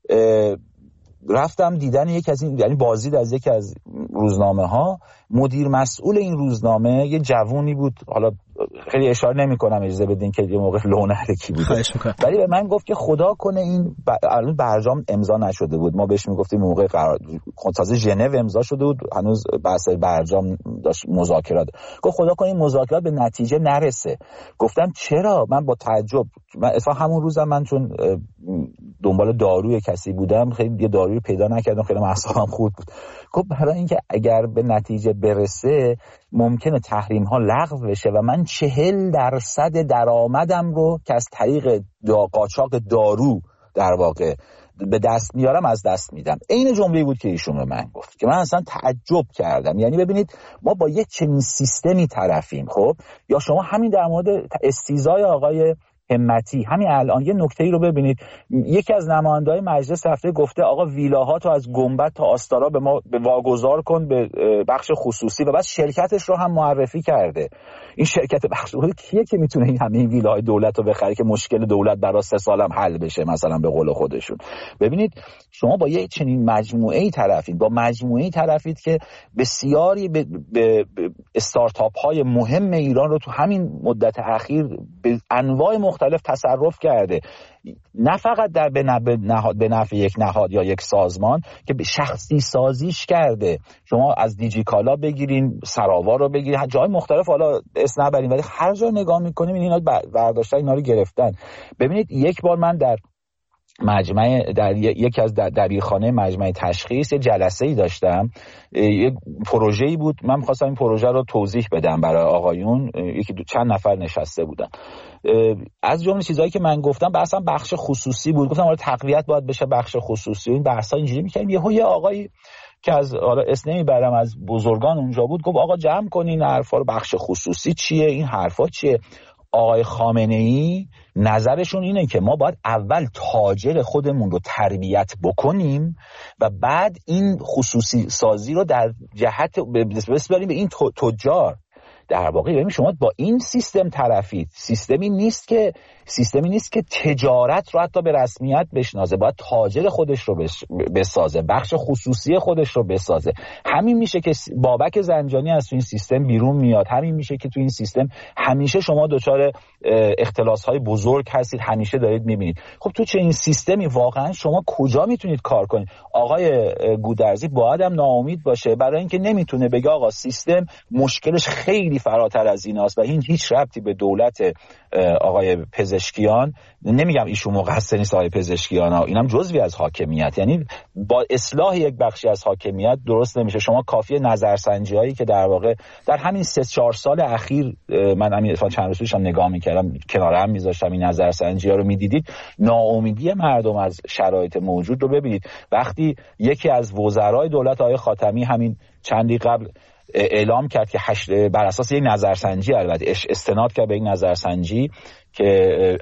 رفتم دیدن یکی از این، یعنی بازدید از یکی از روزنامه‌ها. مدیر مسئول این روزنامه یه جوونی بود، حالا خیلی اشاره نمی‌کنم اجازه بدین که یه موقع لونه‌رکی بود، ولی به من گفت که خدا کنه این الان برجام امضا نشده بود. ما بهش میگفتیم موقع قرار تازه ژنو امضا شده بود، هنوز بحث برجام داشت مذاکرات. گفت خدا کنه این مذاکرات به نتیجه نرسه. گفتم چرا؟ من با تعجب، من اتفاقا همون روزم من چون دنبال داروی کسی بودم خیلی یه دارویی پیدا نکردم، خیلی اعصابم خورد بود. گفت برای اینکه اگر به نتیجه برسه ممکنه تحریم ها لغو بشه و من 40% درآمدم رو که از طریق قاچاق دارو در واقع به دست میارم از دست میدم. این جمله‌ای بود که ایشون به من گفت که من اصلا تعجب کردم. یعنی ببینید ما با یک چنین سیستمی طرفیم. خب یا شما همین در مورد استیضای آقای همتی همین الان یه نکته‌ای رو ببینید. یکی از نماینده‌های مجلس رفته گفته آقا ویلاها تو از گنبد تا آستارا به ما واگذار کن به بخش خصوصی و بعد شرکتش رو هم معرفی کرده. این شرکت بخش خصوصی کیه که میتونه این همه ویلاهای دولت رو بخره که مشکل دولت برای 3 سال هم حل بشه مثلا به قول خودشون؟ ببینید شما با یه چنین مجموعه‌ای طرفید، با مجموعه‌ای طرفید که بسیاری به استارتاپ‌های مهم ایران رو تو همین مدت اخیر به انواع مختلف تصرف کرده. نه فقط در به نفع یک نهاد یا یک سازمان که به شخصی سازیش کرده. شما از دیجیکالا بگیرین، سراوا رو بگیرین، جای مختلف، حالا اسم نبرین، ولی هر جا نگاه میکنیم اینا برداشتن، اینا رو گرفتن. ببینید یک بار من در یکی از دبیرخانه مجمع تشخیص یه جلسه‌ای داشتم، یه پروژه‌ای بود، من می‌خواستم این پروژه رو توضیح بدم برای آقایون. چند نفر نشسته بودن. از جمله چیزایی که من گفتم بحثم بخش خصوصی بود. گفتم آره تقویت باید بشه بخش خصوصی. این بحثا اینجوری می‌کردیم. یه آقایی که از اسم نمیبرم از بزرگان اونجا بود گفت آقا جمع کنین حرفا رو، بخش خصوصی چیه، این حرفا چیه؟ آقای خامنه‌ای نظرشون اینه که ما باید اول تاجر خودمون رو تربیت بکنیم و بعد این خصوصی سازی رو در جهت بسپاریم به این تجار. در واقع ببین شما با این سیستم طرفید. سیستمی نیست که تجارت رو حتی به رسمیت بشناسه، باید تاجر خودش رو بسازه، بخش خصوصی خودش رو بسازه. همین میشه که بابک زنجانی از تو این سیستم بیرون میاد. همین میشه که تو این سیستم همیشه شما دچار اختلاس‌های بزرگ هستید، همیشه دارید میبینید. خب تو چه این سیستمی واقعا شما کجا میتونید کار کنید؟ آقای گودرزی باید هم ناامید باشه برای اینکه نمیتونه بگه آقا سیستم مشکلش خیلی فراتر از ایناست و این هیچ ربطی به دولت آقای پزشکیان، نمیگم ایشون مقصر نیست آقای پزشکیان ها، اینم جزوی از حاکمیت، یعنی با اصلاح یک بخشی از حاکمیت درست نمیشه. شما کافیه نظرسنجی هایی که در واقع در همین 3-4 سال اخیر، من همین چند روز پیشم نگاه میکردم، کنار هم میذاشتم این نظرسنجی ها رو، میدیدید ناامیدی مردم از شرایط موجود رو ببینید. وقتی یکی از وزرای دولت آقای خاتمی همین چندی قبل اعلام کرد که بر اساس یک نظرسنجی، البته استناد کرد به این نظرسنجی که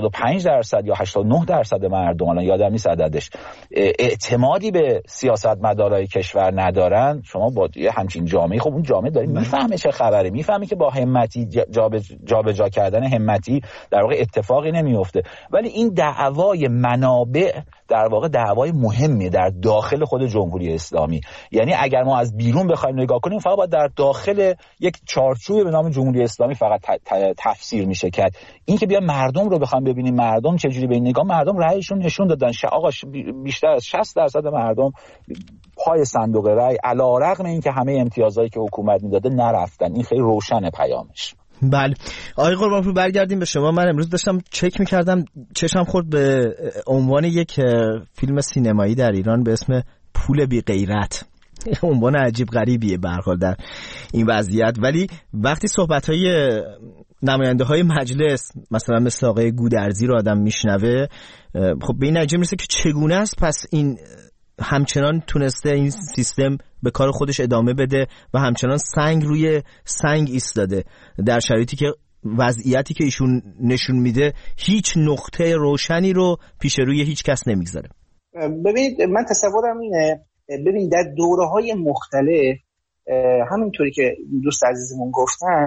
85% یا 89% مردم، الان یادم نیست عددش، اعتمادی به سیاستمدارای کشور ندارن. شما با یه همچین جامعه، خب اون جامعه داره میفهمه چه خبره، میفهمه که با همتی جابجا کردن همتی در واقع اتفاقی نمیفته. ولی این دعوای منابع در واقع دعوای مهمیه در داخل خود جمهوری اسلامی. یعنی اگر ما از بیرون بخوایم نگاه کنیم، فقط باید در داخل یک چارچوبی به نام جمهوری اسلامی فقط تفسیر میشه کرد. این که بیا مردم رو بخوام ببینیم مردم چجوری به این نگاه، مردم رأیشون نشون دادن. آقا بیشتر از 60% مردم پای صندوق رأی علیرغم اینکه همه امتیازایی که حکومت میداده نرفتن. این خیلی روشن پیامش. بله آقای قربانپور، برگردیم به شما. من امروز داشتم چک میکردم، چشم خورد به عنوان یک فیلم سینمایی در ایران به اسم پول بی غیرت. عنوان عجیب غریبیه به هر حال در این وضعیت، ولی وقتی صحبت‌های نماینده‌های مجلس مثلا مثل آقای گودرزی رو آدم میشنوه، خب به این نتیجه میرسه که چگونه است پس این همچنان تونسته این سیستم به کار خودش ادامه بده و همچنان سنگ روی سنگ ایستاده در شرایطی که وضعیتی که ایشون نشون میده هیچ نقطه روشنی رو پیش روی هیچ کس نمیگذاره. ببینید من تصورم اینه، ببین در دوره‌های مختلف همینطوری که دوست عزیزمون گفتن،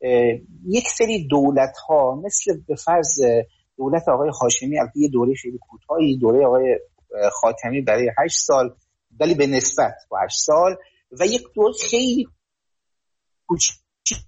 یک سری دولت‌ها مثل به فرض دولت آقای هاشمی، البته یه دوره خیلی کوتاهی، دوره آقای خاتمی برای 8 سال ولی به نسبت با 8 سال، و یک دوره خیلی کوچیک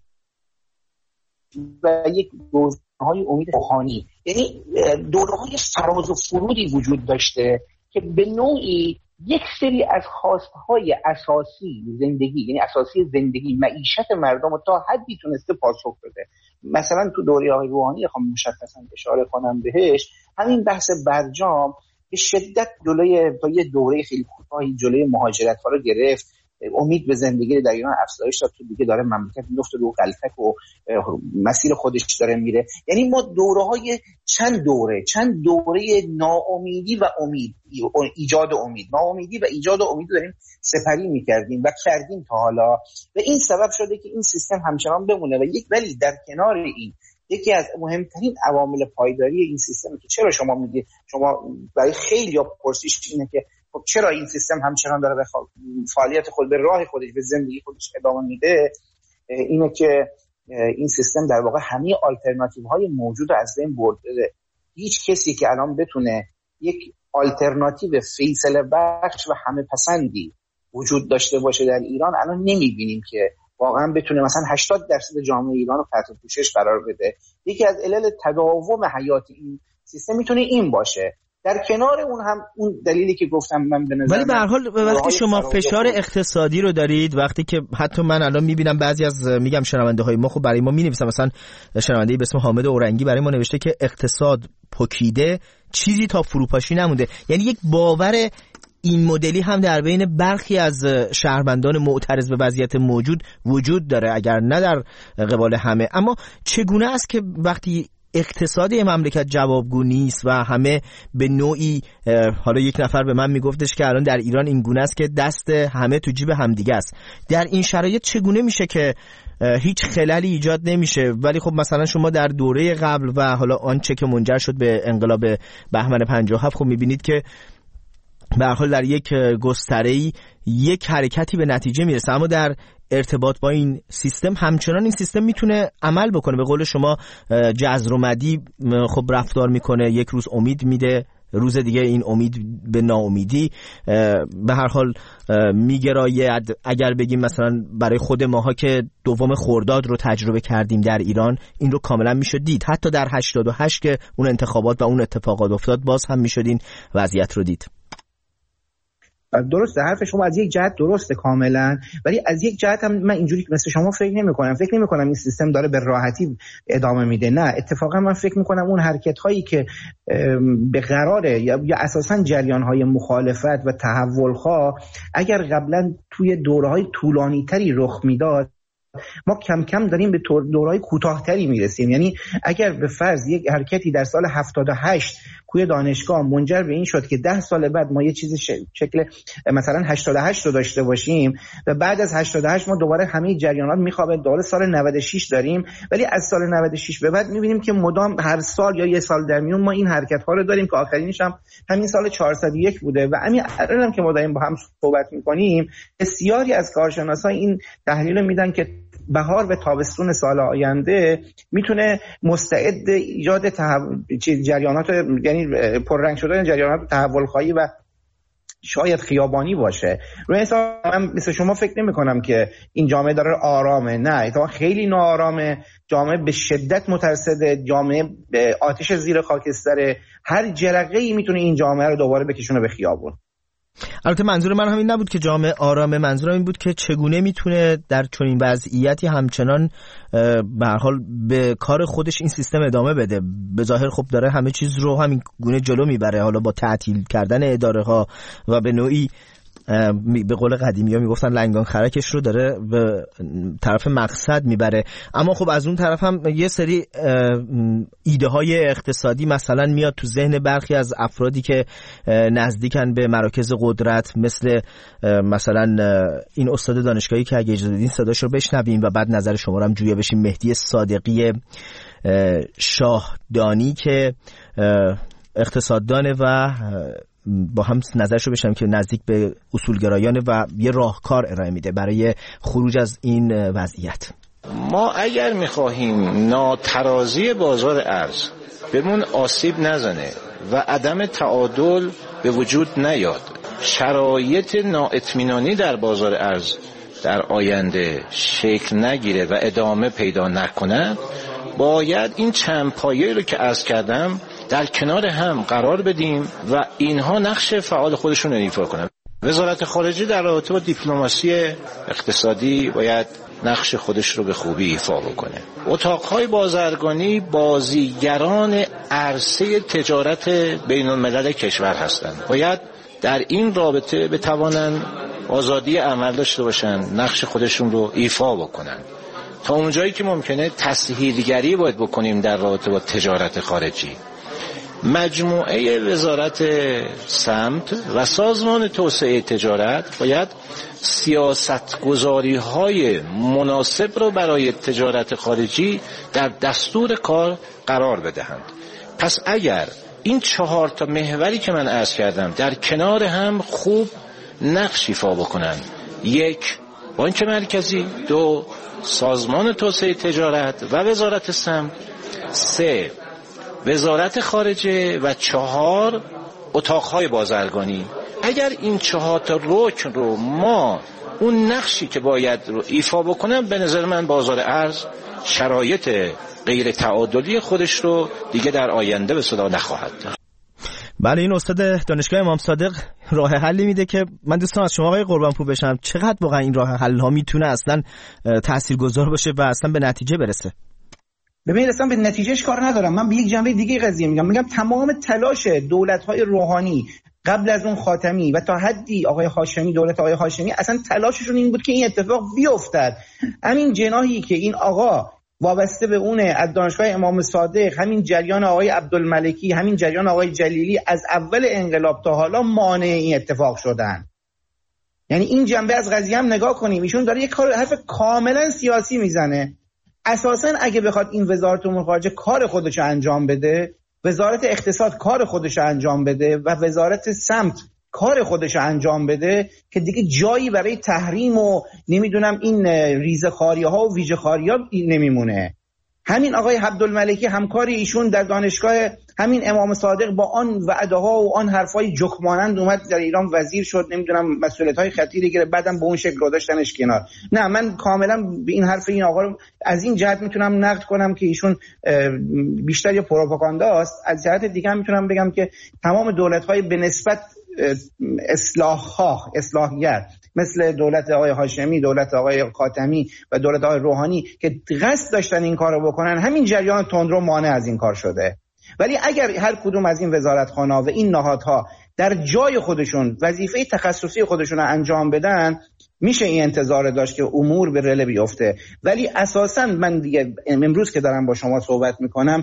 و یک دوره‌های امید روحانی، یعنی دوره‌های فراز و فرودی وجود داشته که به نوعی یک سری از خواستهای اساسی زندگی، یعنی اساسی زندگی، معیشت مردم رو تا حدی تونسته پاسخ بده. مثلا تو دوره آقای روحانی خواهم مشخصا اشاره کنم بهش، همین بحث برجام به شدت جلوی با یه دوره خیلی کوتاهی جلوی مهاجرت ها رو گرفت، امید به زندگی در ایران افزایش داد، تو دیگه داره مملکت میفته رو غلطک و مسیر خودش داره میره. یعنی ما دوره‌های چند دوره ناامیدی و امید، ایجاد امید، ناامیدی و ایجاد امید داریم سپری میکردیم و کردیم تا حالا، و این سبب شده که این سیستم همچنان بمونه. ولی در کنار این یکی از مهمترین عوامل پایداری این سیستم که چرا شما میگید، شما برای خیلی یا پرسش اینه که خب چرا این سیستم همچنان داره به فعالیت خود، به راه خودش، به زندگی خودش ادامه میده، اینه که این سیستم در واقع همه آلترناتیو های موجود از بین برده. هیچ کسی که الان بتونه یک آلترناتیو فیصله بخش و همه پسندی وجود داشته باشه در ایران الان نمیبینیم که واقعا بتونه مثلا 80% جامعه ایران رو تحت پوشش قرار بده. یکی از علل تداوم حیات این سیستم میتونه این باشه. در کنار اون هم اون دلیلی که گفتم من به نظر، ولی به هر حال وقتی شما فشار اقتصادی رو دارید، وقتی که حتی من الان میبینم بعضی از میگم شنونده های ما، خب برای ما مینویسن، مثلا شنونده به اسم حامد اورنگی برای ما نوشته که اقتصاد پکیده، چیزی تا فروپاشی نمونده. یعنی یک باور این مدلی هم در بین برخی از شهروندان معترض به وضعیت موجود وجود داره، اگر نه در قبال همه. اما چگونه است که وقتی اقتصاد مملکت جوابگو نیست و همه به نوعی، حالا یک نفر به من میگفتش که الان در ایران این گونه است که دست همه تو جیب همدیگه است، در این شرایط چگونه میشه که هیچ خللی ایجاد نمیشه؟ ولی خب مثلا شما در دوره قبل و حالا آنچه که منجر شد به انقلاب بهمن 57 خب میبینید که به هر حال در یک گستره‌ای یک حرکتی به نتیجه میرسه، اما در ارتباط با این سیستم همچنان این سیستم میتونه عمل بکنه. به قول شما جذر و مدی خب رفتار میکنه، یک روز امید میده، روز دیگه این امید به ناامیدی به هر حال میگراید. اگر بگیم مثلا برای خود ماها که دوم خرداد رو تجربه کردیم در ایران، این رو کاملا میشد دید. حتی در 88 که اون انتخابات و اون اتفاقات افتاد، باز هم میشد این وضعیت رو دید. درسته، حرف شما از یک جهت درسته کاملا، ولی از یک جهت هم من اینجوری مثل شما فکر نمی‌کنم این سیستم داره به راحتی ادامه میده. نه، اتفاقا من فکر می‌کنم اون حرکت هایی که به قراره یا اساساً جریان های مخالفت و تحول خواه اگر قبلا توی دوره‌های طولانی‌تری رخ میداد، ما کم کم داریم به دوره‌های کوتاه‌تری میرسیم. یعنی اگر به فرض یک حرکتی در سال 78 کوی دانشگاه منجر به این شد که 10 سال بعد ما یه چیز شکل مثلا 88 رو داشته باشیم و بعد از 88 ما دوباره همه جریانات میخوابه، دوباره سال 96 داریم، ولی از سال 96 به بعد میبینیم که مدام هر سال یا یه سال در میون ما این حرکت ها رو داریم که آخرینش هم همین سال 401 بوده. و همین الان که ما داریم با هم صحبت میکنیم، بسیاری از کارشناسان این تحلیل رو میدن که بهار و تابستون سال آینده میتونه مستعد ایجاد جریانات، یعنی پررنگ شدن جریانات تحول خواهی و شاید خیابانی باشه. روی حساب من مثل شما فکر نمی کنم که این جامعه داره آرامه، نه، اتفاقا خیلی ناآرامه، جامعه به شدت مترصده، جامعه به آتش زیر خاکستره، هر جرقه‌ای میتونه این جامعه رو دوباره بکشونه به خیابون. البته منظور من همین نبود که جامعه آرامه، منظورم این بود که چگونه میتونه در چنین وضعیتی همچنان به هر حال به کار خودش این سیستم ادامه بده. به ظاهر خب داره همه چیز رو همین گونه جلو میبره، حالا با تعطیل کردن اداره ها و به نوعی به قول قدیمی‌ها میگفتن لنگان خرکش رو داره به طرف مقصد میبره. اما خب از اون طرف هم یه سری ایده های اقتصادی مثلا میاد تو ذهن برخی از افرادی که نزدیکن به مراکز قدرت، مثلا این استاد دانشگاهی که اگه اجازه بدین صداش رو بشنویم و بعد نظر شما رو هم جویا بشیم، مهدی صادقی شاهدانی که اقتصاددانه و با هم نظرشو بشم که نزدیک به اصولگرایانه و یه راهکار ارائه میده برای خروج از این وضعیت. ما اگر میخواهیم ناترازی بازار ارز بهمون آسیب نزنه و عدم تعادل به وجود نیاد، شرایط نااطمینانی در بازار ارز در آینده شکل نگیره و ادامه پیدا نکنه، باید این چند پایه‌ای رو که عرض کردم در کنار هم قرار بدیم و اینها نقش فعال خودشون رو ایفا کنن. وزارت خارجه در رابطه با دیپلماسی اقتصادی باید نقش خودش رو به خوبی ایفا بکنه. اتاقهای بازرگانی بازیگران عرصه تجارت بین الملل کشور هستند. باید در این رابطه بتوانند آزادی عمل داشته باشن، نقش خودشون رو ایفا بکنن. تا اونجایی که ممکنه تسهیلگری باید بکنیم در رابطه با تجارت خارجی. مجموعه وزارت سمت و سازمان توسعه تجارت باید سیاستگذاری‌های مناسب را برای تجارت خارجی در دستور کار قرار بدهند. پس اگر این 4 محوری که من عرض کردم در کنار هم خوب نقش ایفا بکنند، 1 بانک مرکزی، 2 سازمان توسعه تجارت و وزارت سمت، 3 وزارت خارجه و 4 اتاقهای بازرگانی، اگر این 4 رکن رو ما اون نقشی که باید رو ایفا بکنم، به نظر من بازار ارز شرایط غیر تعادلی خودش رو دیگه در آینده به صدا نخواهد داشت. بله، این استاد دانشگاه امام صادق راه حلی میده که من دوستان از شما آقای قربانپور بشم، چقدر واقعا این راه حل ها میتونه اصلا تاثیرگذار باشه و اصلا به نتیجه برسه؟ ببینید اصلا به نتیجهش کار ندارم، من به یک جنبه دیگه قضیه میگم تمام تلاش دولت‌های روحانی قبل از اون خاتمی و تا حدی آقای هاشمی، دولت آقای هاشمی، اصلا تلاششون این بود که این اتفاق بیفتد. همین جناحی که این آقا وابسته به اونه از دانشگاه امام صادق، همین جریان آقای عبدالملکی، همین جریان آقای جلیلی، از اول انقلاب تا حالا مانع این اتفاق شدن. یعنی این جنبه از قضیه هم نگاه کنیم، ایشون داره یک کار حرف کاملا سیاسی میزنه. اساساً اگه بخواد این وزارت امور خارجه کار خودش انجام بده، وزارت اقتصاد کار خودش انجام بده و وزارت سمت کار خودش انجام بده، که دیگه جایی برای تحریم و نمیدونم این ریزخاری‌ها و ویژه‌خاری‌ها نمیمونه. همین آقای عبدالملکی همکار ایشون در دانشگاه همین امام صادق با آن وعده‌ها و آن حرفای جوکمانند اومد در ایران وزیر شد، نمیدونم مسئولیت‌های خطیری گرفت، بعدم به اون شکل رو داشتنش کنار. نه، من کاملا به این حرف این آقا رو از این جهت میتونم نقد کنم که ایشون بیشتر یه پروپاگانداست. از جهت دیگه هم میتونم بگم که تمام دولت‌های به نسبت اصلاحگر مثل دولت آقای هاشمی، دولت آقای خاتمی و دولت آقای روحانی که قصد داشتن این کار رو بکنن، همین جریان تندرو مانع از این کار شده. ولی اگر هر کدوم از این وزارتخانه‌ها و این نهادها در جای خودشون وظیفه تخصصی خودشون رو انجام بدن، میشه این انتظار داشت که امور به رله بیفته. ولی اساساً من دیگه امروز که دارم با شما صحبت میکنم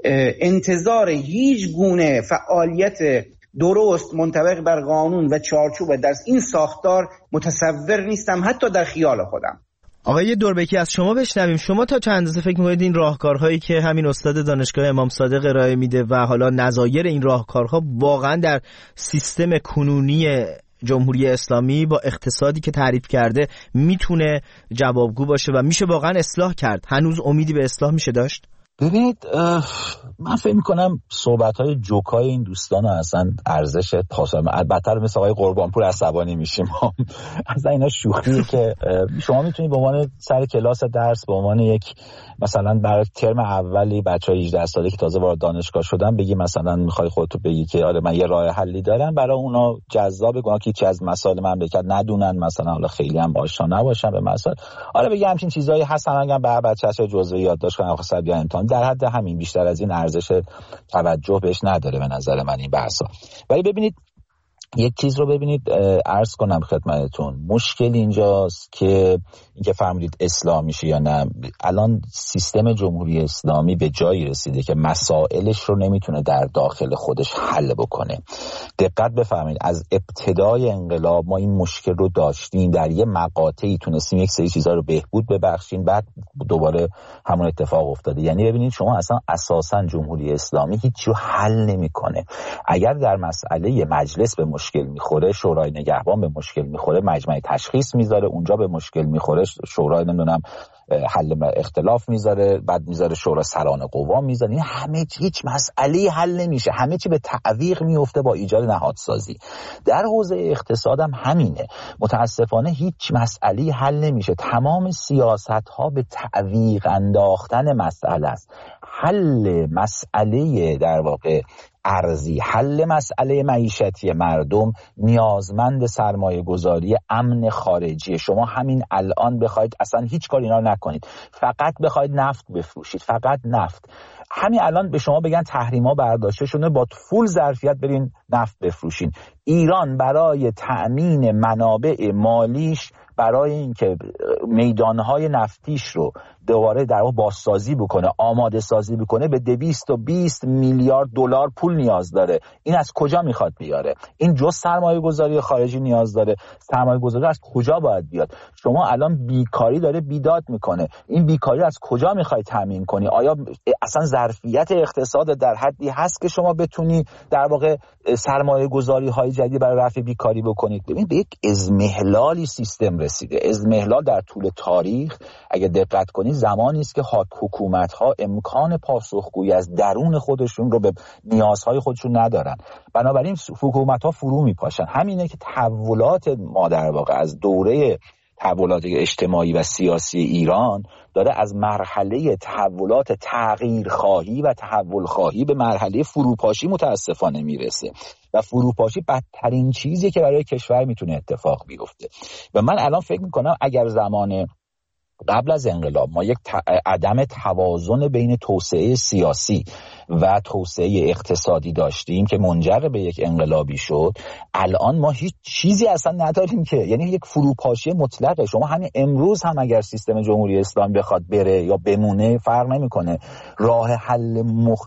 انتظار هیچ گونه فعالیت درست منطبق بر قانون و چارچوب در این ساختار متصور نیستم، حتی در خیال خودم. آقای دوربکی از شما بشنویم. شما تا چند اندازه فکر می‌کنید این راهکارهایی که همین استاد دانشگاه امام صادق ارائه میده و حالا نظایر این راهکارها واقعا در سیستم کنونی جمهوری اسلامی با اقتصادی که تعریف کرده میتونه جوابگو باشه و میشه واقعا اصلاح کرد؟ هنوز امیدی به اصلاح میشه داشت؟ ببینید من فکر میکنم صحبت‌های جوکای این دوستان اصلا ارزش پاسخ البته مثل آقای قربانپور عصبانی میشیم اصلا اینا شوخیه که شما میتونید به عنوان سر کلاس درس به عنوان یک مثلا برای ترم اولی بچهای 18 ساله که تازه وارد دانشگاه شدن بگی مثلا میخوای خودتو بگی که آره من یه راه حلی دارم برای اونا جذاب گونه که از مسائل مملکت ندونن، مثلا حالا خیلی هم آشنا نباشن به مسائل، آره بگم همین چیزایی هستن اگه به بچه‌ها جزئی یادداشت کنن آخر یا امتحان در حد همین، بیشتر از این ارزش توجه بهش نداره به نظر من این بحثا. ولی ببینید یک چیز رو ببینید عرض کنم خدمتتون، مشکل اینجاست که اینکه فرمودید اصلاح میشه یا نه. الان سیستم جمهوری اسلامی به جایی رسیده که مسائلش رو نمیتونه در داخل خودش حل بکنه. دقت بفرمایید از ابتدای انقلاب ما این مشکل رو داشتیم، در یه مقاطعی تونستیم یک سری چیزا رو بهبود ببخشیم، بعد دوباره همون اتفاق افتاده. یعنی ببینید شما اصلا اساسا جمهوری اسلامی هیچ رو حل نمیکنه. اگر در مسئله مجلس به مشکل میخوره، شورای نگهبان به مشکل میخوره، مجمع تشخیص میذاره، اونجا به مشکل میخوره، شورای نمیدونم حل اختلاف میذاره، بعد میذاره شورای سران قوا میذاره. این همه هیچ مسئله حل نمیشه، همه چی به تعویق میفته با ایجاد نهادسازی. در حوزه اقتصادم همینه، متاسفانه هیچ مسئله حل نمیشه، تمام سیاست ها به تعویق انداختن مسئله است. حل مسئله در واقع ارزی، حل مسئله معیشتی مردم نیازمند سرمایه گذاری امن خارجی. شما همین الان بخواید اصلا هیچ کاری اینا نکنید، فقط بخواید نفت بفروشید، فقط نفت، همین الان به شما بگن تحریما برداشته شده با فول ظرفیت برین نفت بفروشین. ایران برای تأمین منابع مالیش، برای اینکه میدانهای نفتیش رو دوباره در واقع بازسازی بکنه، آماده سازی بکنه، به 220 میلیارد دلار پول نیاز داره. این از کجا میخواد بیاره؟ این جز سرمایه گذاری خارجی نیاز داره. سرمایه گذاری از کجا باید بیاد؟ شما الان بیکاری داره بیداد میکنه، این بیکاری از کجا میخوای تامین کنی؟ آیا اصلا ظرفیت اقتصاد در حدی هست که شما بتونی در واقع سرمایه گذاری های جدید برای رفع بیکاری بکنید؟ ببین به یک اضمحلالی سیستم رسیده. اضمحلال در طول تاریخ اگه دقت کنید زمانی است که حکومت‌ها امکان پاسخگویی از درون خودشون رو به نیازهای خودشون ندارن، بنابراین حکومت‌ها فرو میپاشن. همینه که تحولات ما در واقع از دوره تحولات اجتماعی و سیاسی ایران داره از مرحله تحولات تغییرخواهی و تحولخواهی به مرحله فروپاشی متاسفانه میرسه و فروپاشی بدترین چیزی که برای کشور میتونه اتفاق بیفته. و من الان فکر میکنم اگر زمان قبل از انقلاب ما یک عدم توازن بین توسعه سیاسی و توسعه اقتصادی داشتیم که منجر به یک انقلابی شد، الان ما هیچ چیزی اصلا نداریم که، یعنی یک فروپاشی مطلقه. شما همین امروز هم اگر سیستم جمهوری اسلامی بخواد بره یا بمونه فرق نمیکنه، راه حل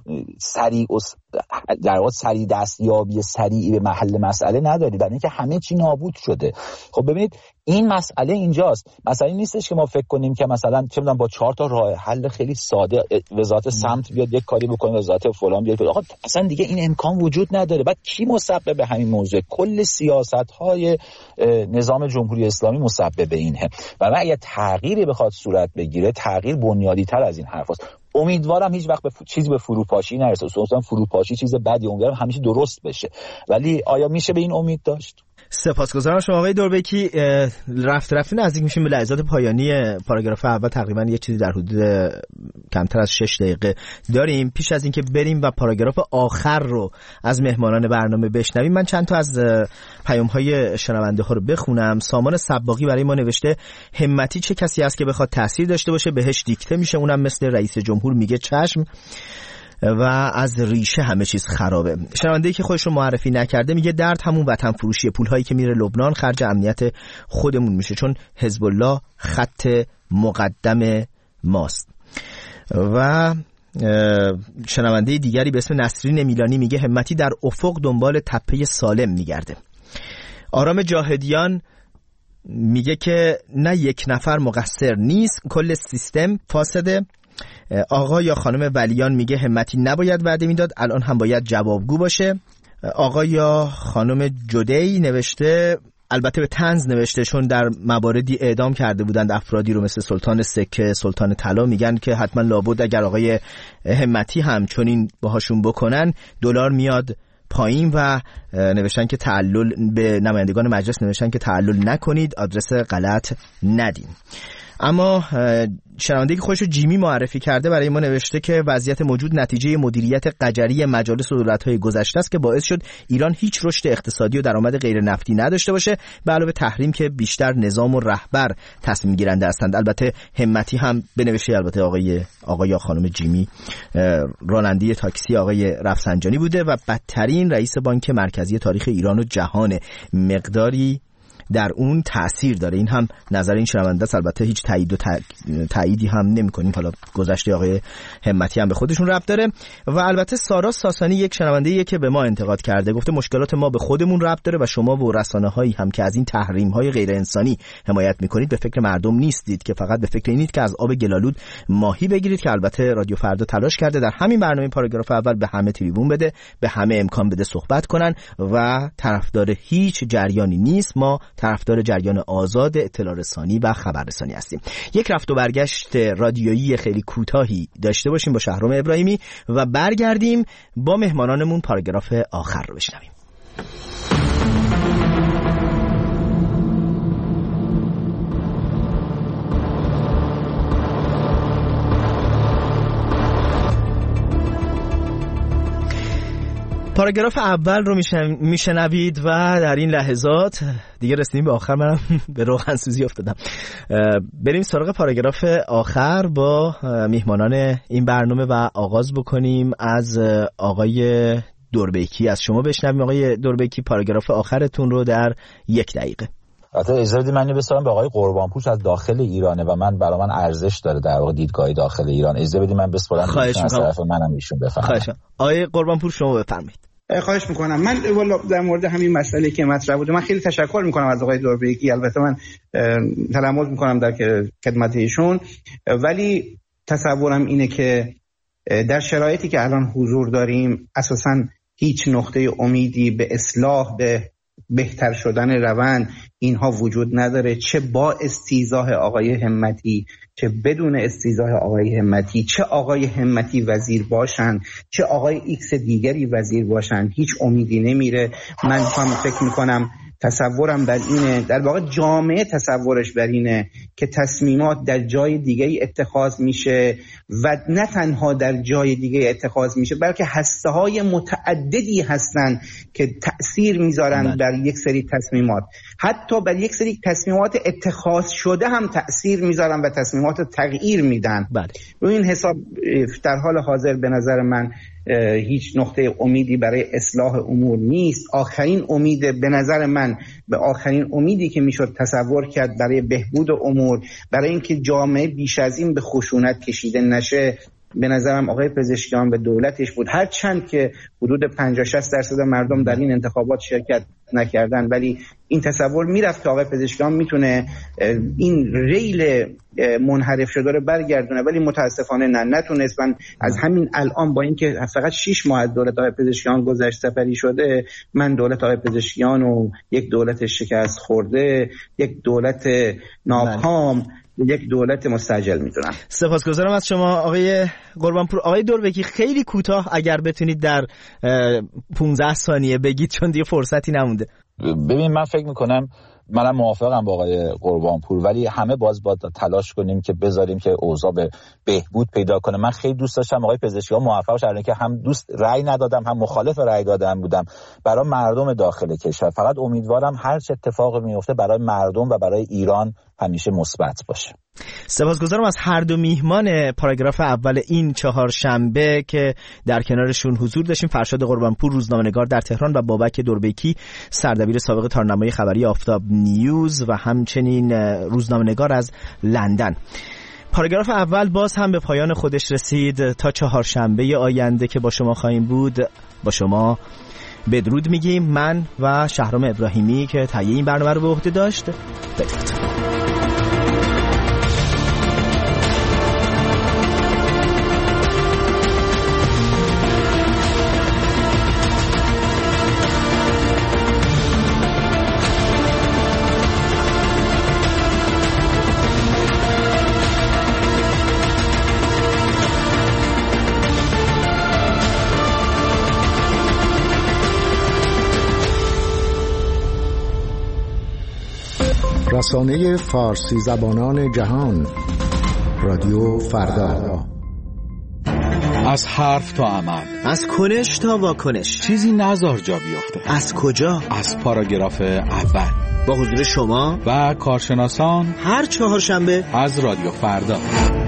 سریع و در واقع سریع دستیابی سریعی به محل مسئله نداری، برای اینکه همه چی نابود شده. خب ببینید این مسئله اینجاست. مسئله نیستش که ما فکر کنیم که مثلا چه می‌دونم با 4 تا راه حل خیلی ساده وزارت سمت بیاد یک کاری بکنه، وزارت فلان بیاد. آقا اصلا دیگه این امکان وجود نداره. بعد کی مسبب همین موضوع؟ کل سیاست‌های نظام جمهوری اسلامی مسبب اینه. و اگه تغییری بخواد صورت بگیره، تغییر بنیادی‌تر از این حرفاست. امیدوارم هیچ وقت چیزی به فروپاشی نرسه. اصلا فروپاشی چیز بدی، امیدوارم همیشه درست بشه. ولی آیا میشه به این امید داشت؟ سپاسگزارم شما آقای دوربکی. رفته نزدیک میشیم به لحظات پایانی پاراگراف اول. تقریبا یه چیزی در حدود کمتر از 6 دقیقه داریم. پیش از اینکه بریم و پاراگراف آخر رو از مهمانان برنامه بشنویم، من چند تا از پیام‌های شنونده ها رو بخونم. سامان صباغی برای ما نوشته همتی چه کسی است که بخواد تاثیر داشته باشه بهش دیکته میشه، اونم مثل رئیس جمهور میگه چشم و از ریشه همه چیز خرابه. شنونده‌ای که خودش رو معرفی نکرده میگه درد همون وطن فروشی، پولهایی که میره لبنان خرج امنیت خودمون میشه، چون حزب الله خط مقدم ماست. و شنونده دیگری به اسم نسرین میلانی میگه همتی در افق دنبال تپه سالم میگرده. آرام جاهدیان میگه که نه یک نفر مقصر نیست، کل سیستم فاسده. آقا یا خانم ولیان میگه همتی نباید وعده میداد، الان هم باید جوابگو باشه. آقا یا خانم جدی نوشته، البته به طنز نوشته، چون در مواردی اعدام کرده بودند افرادی رو مثل سلطان سکه، سلطان طلا، میگن که حتما لابد اگر آقای همتی هم چنین باهاشون بکنن دلار میاد پایین. و نوشتن که تعلل به نمایندگان مجلس نوشتن که تعلل نکنید، آدرس غلط ندین. اما شنونده که خودشو جیمی معرفی کرده برای ما نوشته که وضعیت موجود نتیجه مدیریت قجری مجالس و دولت‌های گذشته است که باعث شد ایران هیچ رشد اقتصادی و درآمد غیر نفتی نداشته باشه، به علاوه تحریم که بیشتر نظام و رهبر تصمیم گیرنده هستند. البته همتی هم بنوشه، البته آقای یا خانم جیمی راننده تاکسی آقای رفسنجانی بوده و بدترین رئیس بانک مرکزی تاریخ ایران و جهان، مقداری در اون تأثیر داره. این هم نظر این شنونده است، البته هیچ تاییدی هم نمی‌کنیم. حالا گذشته آقای همتی هم به خودشون ربط داره. و البته سارا ساسانی یک شنونده‌ایه که به ما انتقاد کرده، گفته مشکلات ما به خودمون ربط داره و شما و رسانه‌هایی هم که از این تحریم‌های غیر انسانی حمایت می‌کنید به فکر مردم نیستید، که فقط به فکر اینید که از آب گلالود ماهی بگیرید. که البته رادیو فردا تلاش کرده در همین برنامه پاراگراف اول به همه تریبون بده، به همه امکان بده صحبت کنن و طرفدار هیچ جریانی نیست. ما طرفدار جریان آزاد اطلاع رسانی و خبررسانی هستیم. یک رفت و برگشت رادیویی خیلی کوتاهی داشته باشیم با شهرام ابراهیمی و برگردیم با مهمانانمون پاراگراف آخر رو بشنویم. پاراگراف اول رو میشنوید و در این لحظات دیگه رسیدیم به آخر. منم به روغن سوزی افتادم. بریم سراغ پاراگراف آخر با میهمانان این برنامه و آغاز بکنیم از آقای دوربکی. از شما بشنویم آقای دوربکی پاراگراف آخرتون رو در 1 دقیقه. البته اجازه بدید من بسپارم به آقای قربانپوش، از داخل ایرانه و برای من ارزش داره در واقع دیدگاه داخل ایران. اجازه بدید من بسپارم از طرف منم ایشون بفرمایید. آقای قربانپوش شما بفرمایید. خواهش میکنم. من در مورد همین مسئله که مطرح بود من خیلی تشکر میکنم از آقای دوربکی. البته من تلمس میکنم در خدمت ایشون، ولی تصورم اینه که در شرایطی که الان حضور داریم اساساً هیچ نقطه امیدی به اصلاح، به بهتر شدن روند اینها وجود نداره، چه با استیضاح آقای همتی چه بدون استیضاح آقای همتی، چه آقای همتی وزیر باشن چه آقای ایکس دیگری وزیر باشن، هیچ امیدی نمیره. من فکر میکنم تصورم بر اینه، در واقع جامعه تصورش بر اینه که تصمیمات در جای دیگه اتخاذ میشه و نه تنها در جای دیگه اتخاذ میشه بلکه هسته‌های متعددی هستن که تأثیر میذارن بر یک سری تصمیمات، حتی بر یک سری تصمیمات اتخاذ شده هم تأثیر میذارن و تصمیمات تغییر میدن. رو این حساب در حال حاضر به نظر من هیچ نقطه امیدی برای اصلاح امور نیست. آخرین امید به نظر من به آخرین امیدی که میشد تصور کرد برای بهبود امور، برای اینکه جامعه بیش از این به خشونت کشیده نشه، به نظرم آقای پزشکیان به دولتش بود. هرچند که حدود 50-60% مردم در این انتخابات شرکت نکردن، ولی این تصور میرفت که آقای پزشکیان میتونه این ریل منحرف شده رو برگردونه، ولی متاسفانه نتونست. من از همین الان با اینکه فقط 6 ماه از دولت آقای پزشکیان گذشت سپری شده، من دولت آقای پزشکیان و یک دولت شکست خورده، یک دولت ناکام، یک دولت مستعجل میدونم. سپاسگزارم از شما آقای قربانپور. آقای دوربکی خیلی کوتاه اگر بتونید در 15 ثانیه بگید چون دیگه فرصتی نمونده. ببین من فکر میکنم منم موافقم با آقای قربانپور، ولی همه باید تلاش کنیم که بذاریم که اوضاع به بهبود پیدا کنه. من خیلی دوست داشتم آقای پزشکی‌ها موفق شدن که هم دوست رأی ندادم هم مخالف رأی دادن بودم برای مردم داخل کشور. فقط امیدوارم هر چه اتفاقی میفته برای مردم و برای ایران همیشه مثبت باشه. سپاسگزارم از هر دو میهمان پاراگراف اول این چهارشنبه که در کنارشون حضور داشتیم. فرشاد قربانپور روزنامه‌نگار در تهران و بابک دوربکی سردبیر سابق تارنمای خبری آفتاب نیوز و همچنین روزنامه‌نگار از لندن. پاراگراف اول باز هم به پایان خودش رسید. تا چهارشنبه آینده که با شما خواهیم بود با شما بدرود میگیم. من و شهرام ابراهیمی که تهیه این برنامه رو به عهده داشت. بدرود. رسانه فارسی زبانان جهان رادیو فردا. از حرف تا عمل، از کنش تا واکنش، چیزی نذار جا بیفته. از کجا؟ از پاراگراف اول با حضور شما و کارشناسان هر چهارشنبه از رادیو فردا.